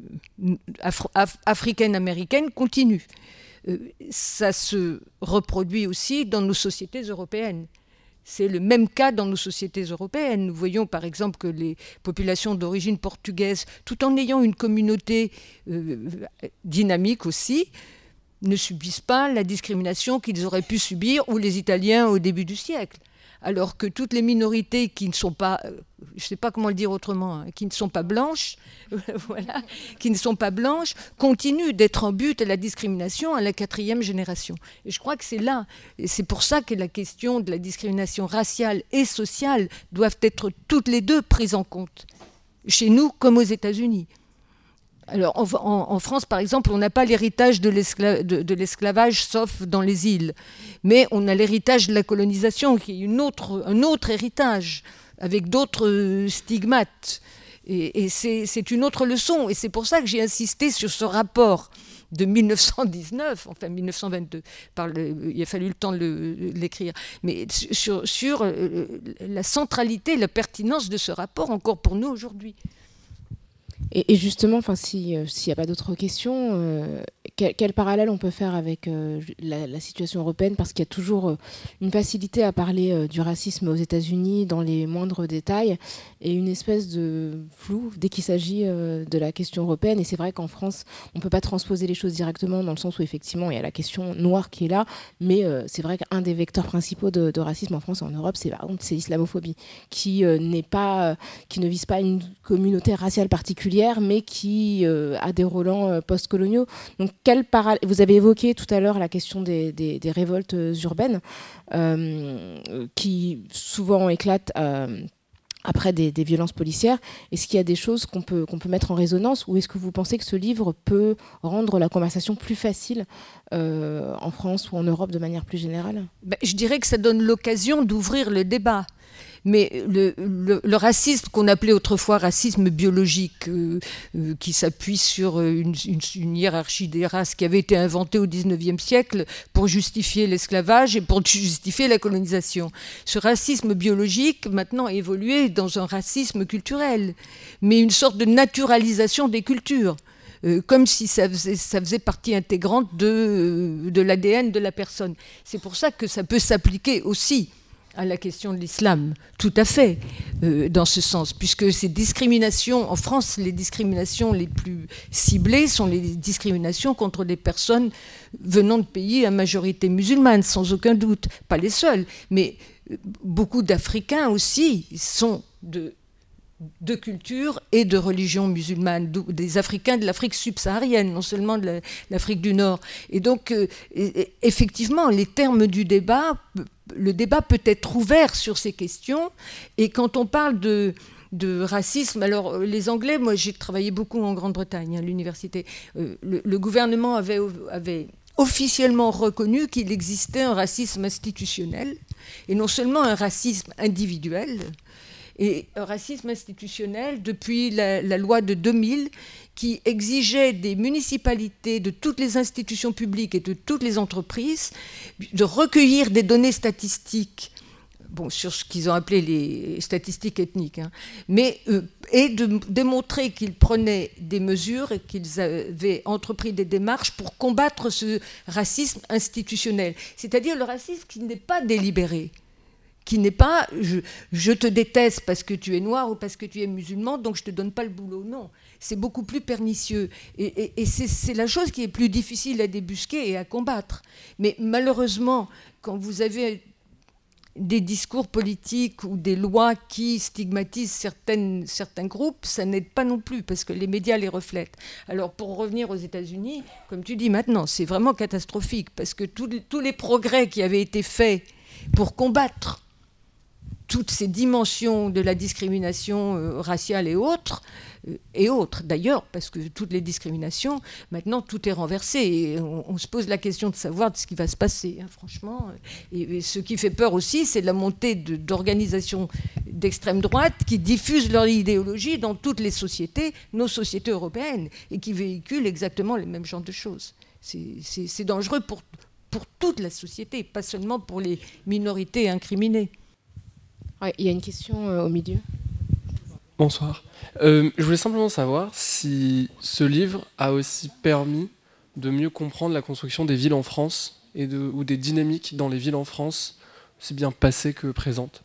africaines-américaines continuent. Ça se reproduit aussi dans nos sociétés européennes. C'est le même cas dans nos sociétés européennes. Nous voyons par exemple que les populations d'origine portugaise, tout en ayant une communauté dynamique aussi, ne subissent pas la discrimination qu'ils auraient pu subir, ou les Italiens au début du siècle. Alors que toutes les minorités qui ne sont pas, je ne sais pas comment le dire autrement, qui ne sont pas blanches, voilà, qui ne sont pas blanches, continuent d'être en but à la discrimination à la 4e génération. Et je crois que c'est là, et c'est pour ça que la question de la discrimination raciale et sociale doivent être toutes les deux prises en compte, chez nous comme aux États-Unis. Alors, en France, par exemple, on n'a pas l'héritage de l'esclavage, sauf dans les îles. Mais on a l'héritage de la colonisation, qui est un autre héritage, avec d'autres stigmates. Et c'est une autre leçon. Et c'est pour ça que j'ai insisté sur ce rapport de 1919, enfin 1922. Il a fallu le temps de l'écrire. Mais sur la centralité, la pertinence de ce rapport, encore pour nous aujourd'hui. Et justement, s'il n'y a pas d'autres questions, quel parallèle on peut faire avec la situation européenne ? Parce qu'il y a toujours une facilité à parler du racisme aux États-Unis dans les moindres détails et une espèce de flou dès qu'il s'agit de la question européenne. Et c'est vrai qu'en France, on ne peut pas transposer les choses directement dans le sens où effectivement il y a la question noire qui est là, mais c'est vrai qu'un des vecteurs principaux de racisme en France et en Europe, c'est l'islamophobie, qui ne vise pas une communauté raciale particulière, mais qui a des relents post-coloniaux. Donc, vous avez évoqué tout à l'heure la question des révoltes urbaines qui souvent éclatent après des violences policières. Est-ce qu'il y a des choses qu'on peut mettre en résonance, ou est-ce que vous pensez que ce livre peut rendre la conversation plus facile en France ou en Europe de manière plus générale ? Je dirais que ça donne l'occasion d'ouvrir le débat. Mais le racisme qu'on appelait autrefois racisme biologique, qui s'appuie sur une hiérarchie des races qui avait été inventée au XIXe siècle pour justifier l'esclavage et pour justifier la colonisation. Ce racisme biologique, maintenant, a évolué dans un racisme culturel, mais une sorte de naturalisation des cultures. Comme si ça faisait partie intégrante de l'ADN de la personne. C'est pour ça que ça peut s'appliquer aussi à la question de l'islam, tout à fait, dans ce sens, puisque ces discriminations, en France, les discriminations les plus ciblées sont les discriminations contre des personnes venant de pays à majorité musulmane, sans aucun doute, pas les seuls, mais beaucoup d'Africains aussi sont de culture et de religion musulmane, des Africains de l'Afrique subsaharienne, non seulement de l'Afrique du Nord. Et donc, effectivement, les termes du débat, le débat peut être ouvert sur ces questions. Et quand on parle de racisme, alors les Anglais, moi j'ai travaillé beaucoup en Grande-Bretagne, à l'université, le gouvernement avait officiellement reconnu qu'il existait un racisme institutionnel, et non seulement un racisme individuel, et un racisme institutionnel depuis la loi de 2000 qui exigeait des municipalités, de toutes les institutions publiques et de toutes les entreprises de recueillir des données statistiques, sur ce qu'ils ont appelé les statistiques ethniques, et de démontrer qu'ils prenaient des mesures et qu'ils avaient entrepris des démarches pour combattre ce racisme institutionnel, c'est-à-dire le racisme qui n'est pas délibéré, qui n'est pas je te déteste parce que tu es noir ou parce que tu es musulman, donc je ne te donne pas le boulot. Non, c'est beaucoup plus pernicieux. Et c'est la chose qui est plus difficile à débusquer et à combattre. Mais malheureusement, quand vous avez des discours politiques ou des lois qui stigmatisent certains groupes, ça n'aide pas non plus, parce que les médias les reflètent. Alors, pour revenir aux États-Unis, comme tu dis maintenant, c'est vraiment catastrophique, parce que tous les progrès qui avaient été faits pour combattre toutes ces dimensions de la discrimination raciale et autres d'ailleurs, parce que toutes les discriminations, maintenant tout est renversé et on se pose la question de savoir de ce qui va se passer, franchement. Et ce qui fait peur aussi, c'est la montée d'organisations d'extrême droite qui diffusent leur idéologie dans toutes les sociétés, nos sociétés européennes, et qui véhiculent exactement les mêmes genres de choses. C'est dangereux pour toute la société, pas seulement pour les minorités incriminées. Ouais, il y a une question au milieu. Bonsoir. Je voulais simplement savoir si ce livre a aussi permis de mieux comprendre la construction des villes en France ou des dynamiques dans les villes en France, aussi bien passées que présentes.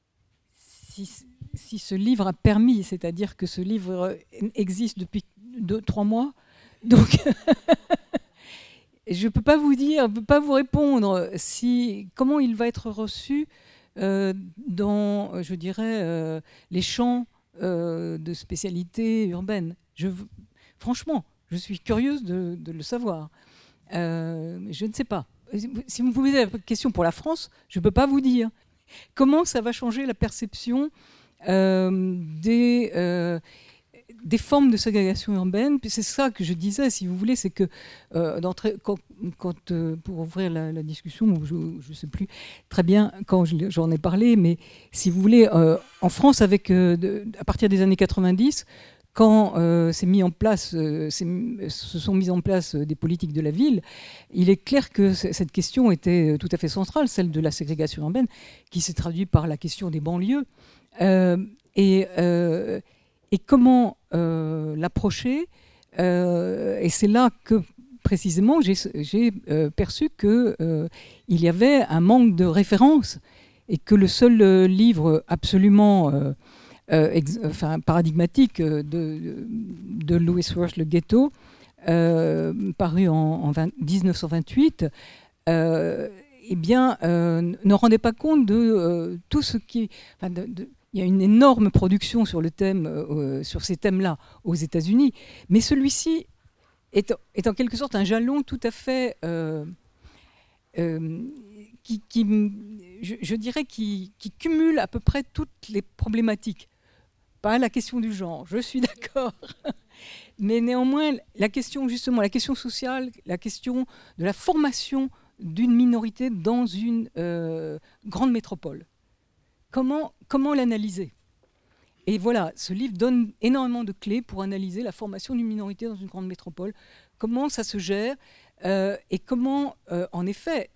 Si ce livre a permis, c'est-à-dire que ce livre existe depuis 2-3 mois, donc je ne peux pas vous dire, je ne peux pas vous répondre comment il va être reçu dans, je dirais, les champs de spécialité urbaine. Franchement, je suis curieuse de le savoir. Je ne sais pas. Si vous me posez la question pour la France, je ne peux pas vous dire. Comment ça va changer la perception des formes de ségrégation urbaine? Puis c'est ça que je disais, si vous voulez, c'est que pour ouvrir la discussion, je ne sais plus très bien quand j'en ai parlé, mais si vous voulez, en France, à partir des années 90, quand se sont mis en place des politiques de la ville, il est clair que cette question était tout à fait centrale, celle de la ségrégation urbaine, qui s'est traduite par la question des banlieues. Et comment l'approcher, et c'est là que précisément j'ai perçu qu'il y avait un manque de référence et que le seul livre absolument paradigmatique de Lewis Worth, Le Ghetto, paru en 1928, ne rendait pas compte de tout ce qui... Il y a une énorme production sur ces thèmes-là aux États-Unis, mais celui-ci est en quelque sorte un jalon tout à fait qui je dirais, qui cumule à peu près toutes les problématiques. Pas la question du genre, je suis d'accord. Mais néanmoins, la question sociale, la question de la formation d'une minorité dans une grande métropole. Comment l'analyser ? Et voilà, ce livre donne énormément de clés pour analyser la formation d'une minorité dans une grande métropole. Comment ça se gère et comment, en effet,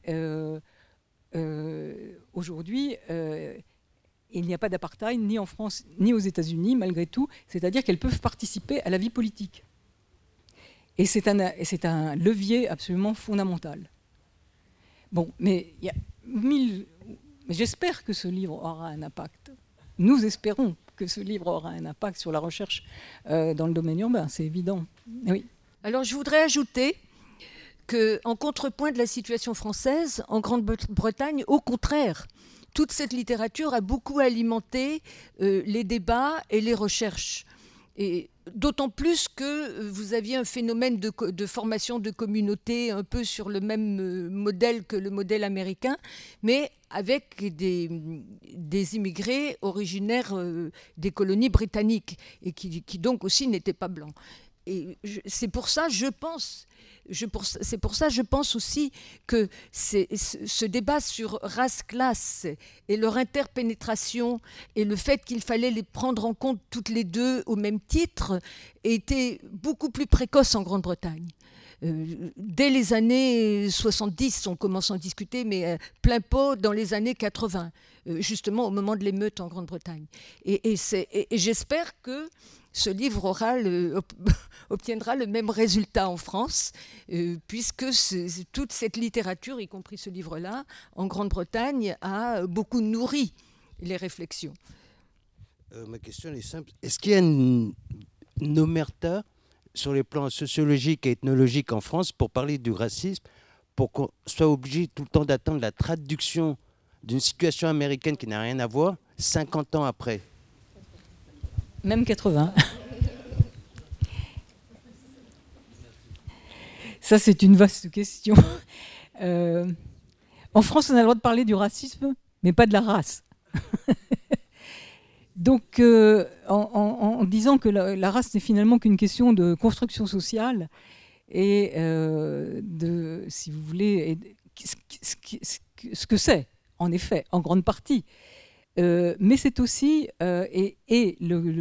aujourd'hui, il n'y a pas d'apartheid ni en France ni aux États-Unis, malgré tout. C'est-à-dire qu'elles peuvent participer à la vie politique. Et c'est un levier absolument fondamental. Bon, mais il y a mais j'espère que ce livre aura un impact. Nous espérons que ce livre aura un impact sur la recherche dans le domaine urbain, c'est évident. Oui. Alors je voudrais ajouter qu'en contrepoint de la situation française, en Grande-Bretagne, au contraire, toute cette littérature a beaucoup alimenté les débats et les recherches. Et d'autant plus que vous aviez un phénomène de formation de communautés un peu sur le même modèle que le modèle américain, mais avec des immigrés originaires des colonies britanniques et qui donc aussi n'étaient pas blancs. Et c'est pour ça, je pense aussi que ce débat sur race-classe et leur interpénétration et le fait qu'il fallait les prendre en compte toutes les deux au même titre était beaucoup plus précoce en Grande-Bretagne. Dès les années 70, on commence à en discuter, mais plein pot dans les années 80, justement au moment de l'émeute en Grande-Bretagne. Et j'espère que ce livre obtiendra le même résultat en France, puisque toute cette littérature, y compris ce livre-là, en Grande-Bretagne, a beaucoup nourri les réflexions. Ma question est simple. Est-ce qu'il y a une omerta sur les plans sociologiques et ethnologiques en France pour parler du racisme, pour qu'on soit obligé tout le temps d'attendre la traduction d'une situation américaine qui n'a rien à voir 50 ans après ? Même 80. Ça, c'est une vaste question. En France, on a le droit de parler du racisme, mais pas de la race. Donc, en disant que la race n'est finalement qu'une question de construction sociale et si vous voulez, ce que c'est, en effet, en grande partie. Mais c'est aussi, c'est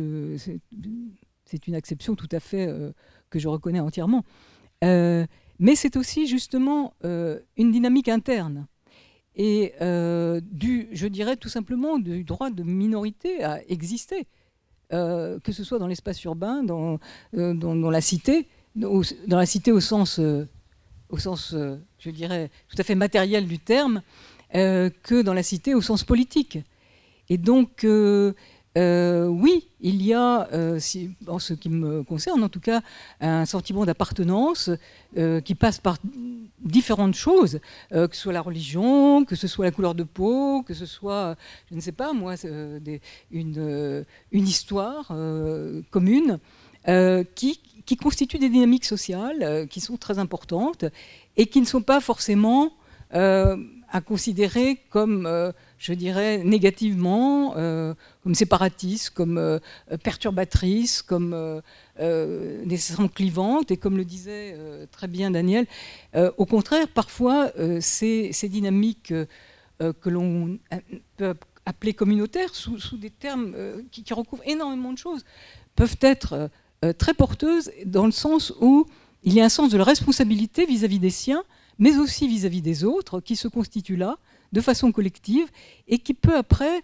une acception tout à fait que je reconnais entièrement, mais c'est aussi justement une dynamique interne et je dirais tout simplement du droit de minorité à exister, que ce soit dans l'espace urbain, dans la cité, dans la cité au sens, je dirais, tout à fait matériel du terme, que dans la cité au sens politique. Et donc, oui, il y a, en ce qui me concerne en tout cas, un sentiment d'appartenance qui passe par différentes choses, que ce soit la religion, que ce soit la couleur de peau, que ce soit, je ne sais pas moi, une histoire commune qui constitue des dynamiques sociales qui sont très importantes et qui ne sont pas forcément à considérer comme, je dirais, négativement, comme séparatistes, comme perturbatrices, comme nécessairement clivantes. Et comme le disait très bien Daniel, au contraire, parfois, ces dynamiques que l'on peut appeler communautaires, sous des termes qui recouvrent énormément de choses, peuvent être très porteuses dans le sens où il y a un sens de la responsabilité vis-à-vis des siens, mais aussi vis-à-vis des autres, qui se constituent là, de façon collective, et qui peut après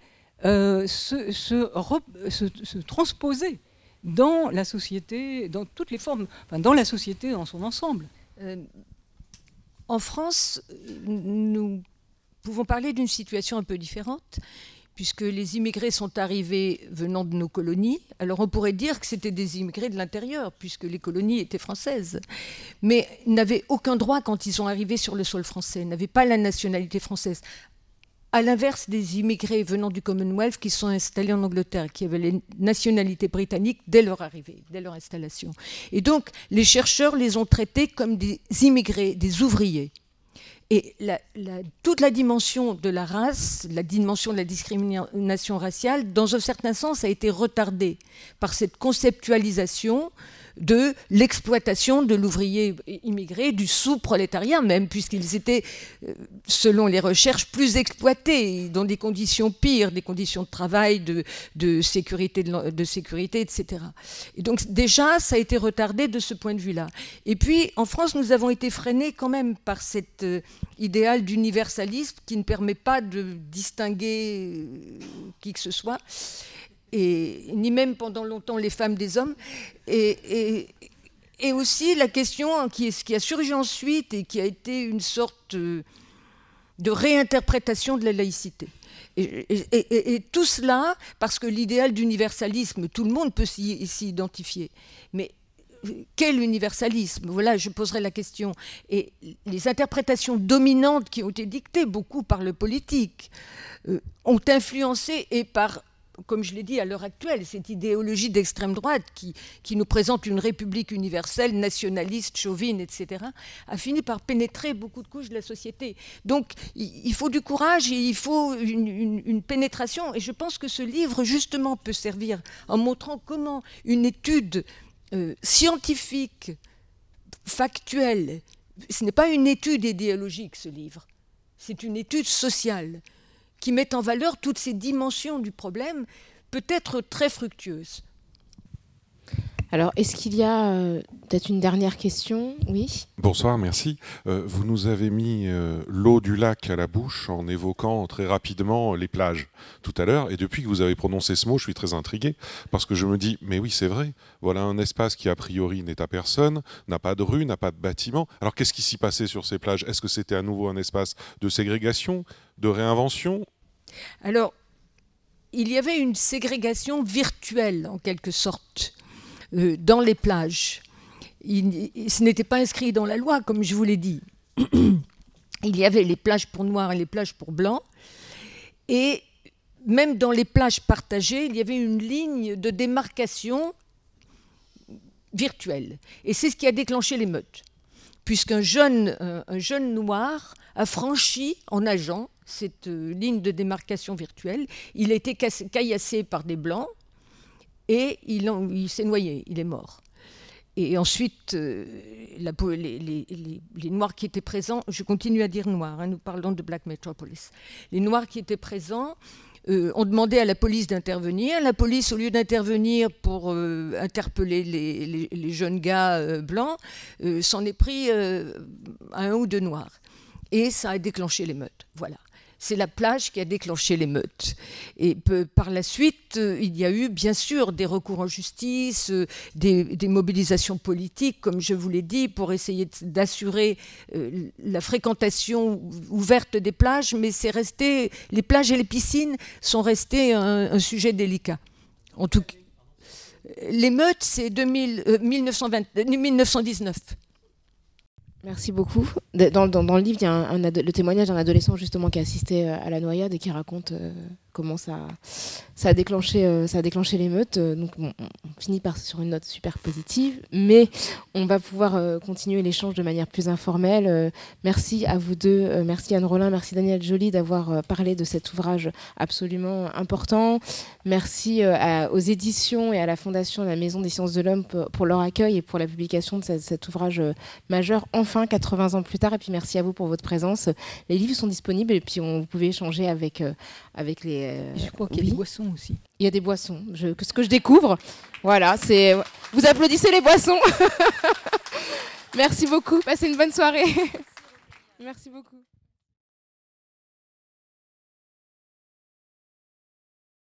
se transposer dans la société, dans toutes les formes, enfin, dans la société dans son ensemble. En France, nous pouvons parler d'une situation un peu différente, puisque les immigrés sont arrivés venant de nos colonies. Alors on pourrait dire que c'était des immigrés de l'intérieur, puisque les colonies étaient françaises. Mais ils n'avaient aucun droit quand ils sont arrivés sur le sol français, ils n'avaient pas la nationalité française. À l'inverse des immigrés venant du Commonwealth qui sont installés en Angleterre, qui avaient la nationalité britannique dès leur arrivée, dès leur installation. Et donc les chercheurs les ont traités comme des immigrés, des ouvriers. Et toute la dimension de la race, la dimension de la discrimination raciale, dans un certain sens, a été retardée par cette conceptualisation de l'exploitation de l'ouvrier immigré, du sous-prolétariat même, puisqu'ils étaient, selon les recherches, plus exploités, dans des conditions pires, des conditions de travail, de sécurité, etc. Et donc déjà, ça a été retardé de ce point de vue-là. Et puis, en France, nous avons été freinés quand même par cet idéal d'universalisme qui ne permet pas de distinguer qui que ce soit, et ni même pendant longtemps les femmes des hommes. Et aussi la question qui a surgi ensuite et qui a été une sorte de réinterprétation de la laïcité. Et tout cela, parce que l'idéal d'universalisme, tout le monde peut s'y identifier. Mais quel universalisme? Voilà, je poserai la question. Et les interprétations dominantes qui ont été dictées beaucoup par le politique ont influencé, et par, comme je l'ai dit à l'heure actuelle, cette idéologie d'extrême droite qui nous présente une république universelle, nationaliste, chauvine, etc., a fini par pénétrer beaucoup de couches de la société. Donc il faut du courage et il faut une pénétration. Et je pense que ce livre, justement, peut servir en montrant comment une étude scientifique, factuelle, ce n'est pas une étude idéologique, ce livre, c'est une étude sociale qui met en valeur toutes ces dimensions du problème, peut être très fructueuse. Alors, est-ce qu'il y a peut-être une dernière question? Oui. Bonsoir, merci. Vous nous avez mis l'eau du lac à la bouche en évoquant très rapidement les plages tout à l'heure. Et depuis que vous avez prononcé ce mot, je suis très intrigué parce que je me dis, mais oui, c'est vrai. Voilà un espace qui, a priori, n'est à personne, n'a pas de rue, n'a pas de bâtiment. Alors, qu'est-ce qui s'y passait sur ces plages? Est-ce que c'était à nouveau un espace de ségrégation, de réinvention? Alors, il y avait une ségrégation virtuelle, en quelque sorte, dans les plages. Ce n'était pas inscrit dans la loi, comme je vous l'ai dit. Il y avait les plages pour noirs et les plages pour blancs. Et même dans les plages partagées, il y avait une ligne de démarcation virtuelle. Et c'est ce qui a déclenché l'émeute. Puisqu'un jeune noir a franchi, en nageant, cette ligne de démarcation virtuelle. Il a été caillassé par des blancs et il s'est noyé, il est mort. Et ensuite, les Noirs qui étaient présents, je continue à dire Noirs, nous parlons de Black Metropolis. Les Noirs qui étaient présents ont demandé à la police d'intervenir. La police, au lieu d'intervenir pour interpeller les jeunes gars blancs, s'en est pris à un ou deux Noirs. Et ça a déclenché l'émeute. Voilà. C'est la plage qui a déclenché l'émeute. Et par la suite, il y a eu bien sûr des recours en justice, des mobilisations politiques, comme je vous l'ai dit, pour essayer d'assurer la fréquentation ouverte des plages, mais c'est resté, les plages et les piscines sont restés un sujet délicat. En tout cas, l'émeute, c'est 1919. Merci beaucoup. Dans le livre, il y a le témoignage d'un adolescent justement qui a assisté à la noyade et qui raconte comment ça a déclenché l'émeute. Donc bon, on finit sur une note super positive, mais on va pouvoir continuer l'échange de manière plus informelle. Merci à vous deux, merci Anne Rollin, merci Daniel Joly d'avoir parlé de cet ouvrage absolument important. Merci aux éditions et à la Fondation de la Maison des Sciences de l'Homme pour leur accueil et pour la publication de cet ouvrage majeur, enfin 80 ans plus tard. Et puis merci à vous pour votre présence. Les livres sont disponibles et puis vous pouvez échanger avec les... Je crois qu'il y a des boissons aussi. Il y a des boissons, ce que je découvre. Voilà, vous applaudissez les boissons. Merci beaucoup, passez une bonne soirée. Merci beaucoup.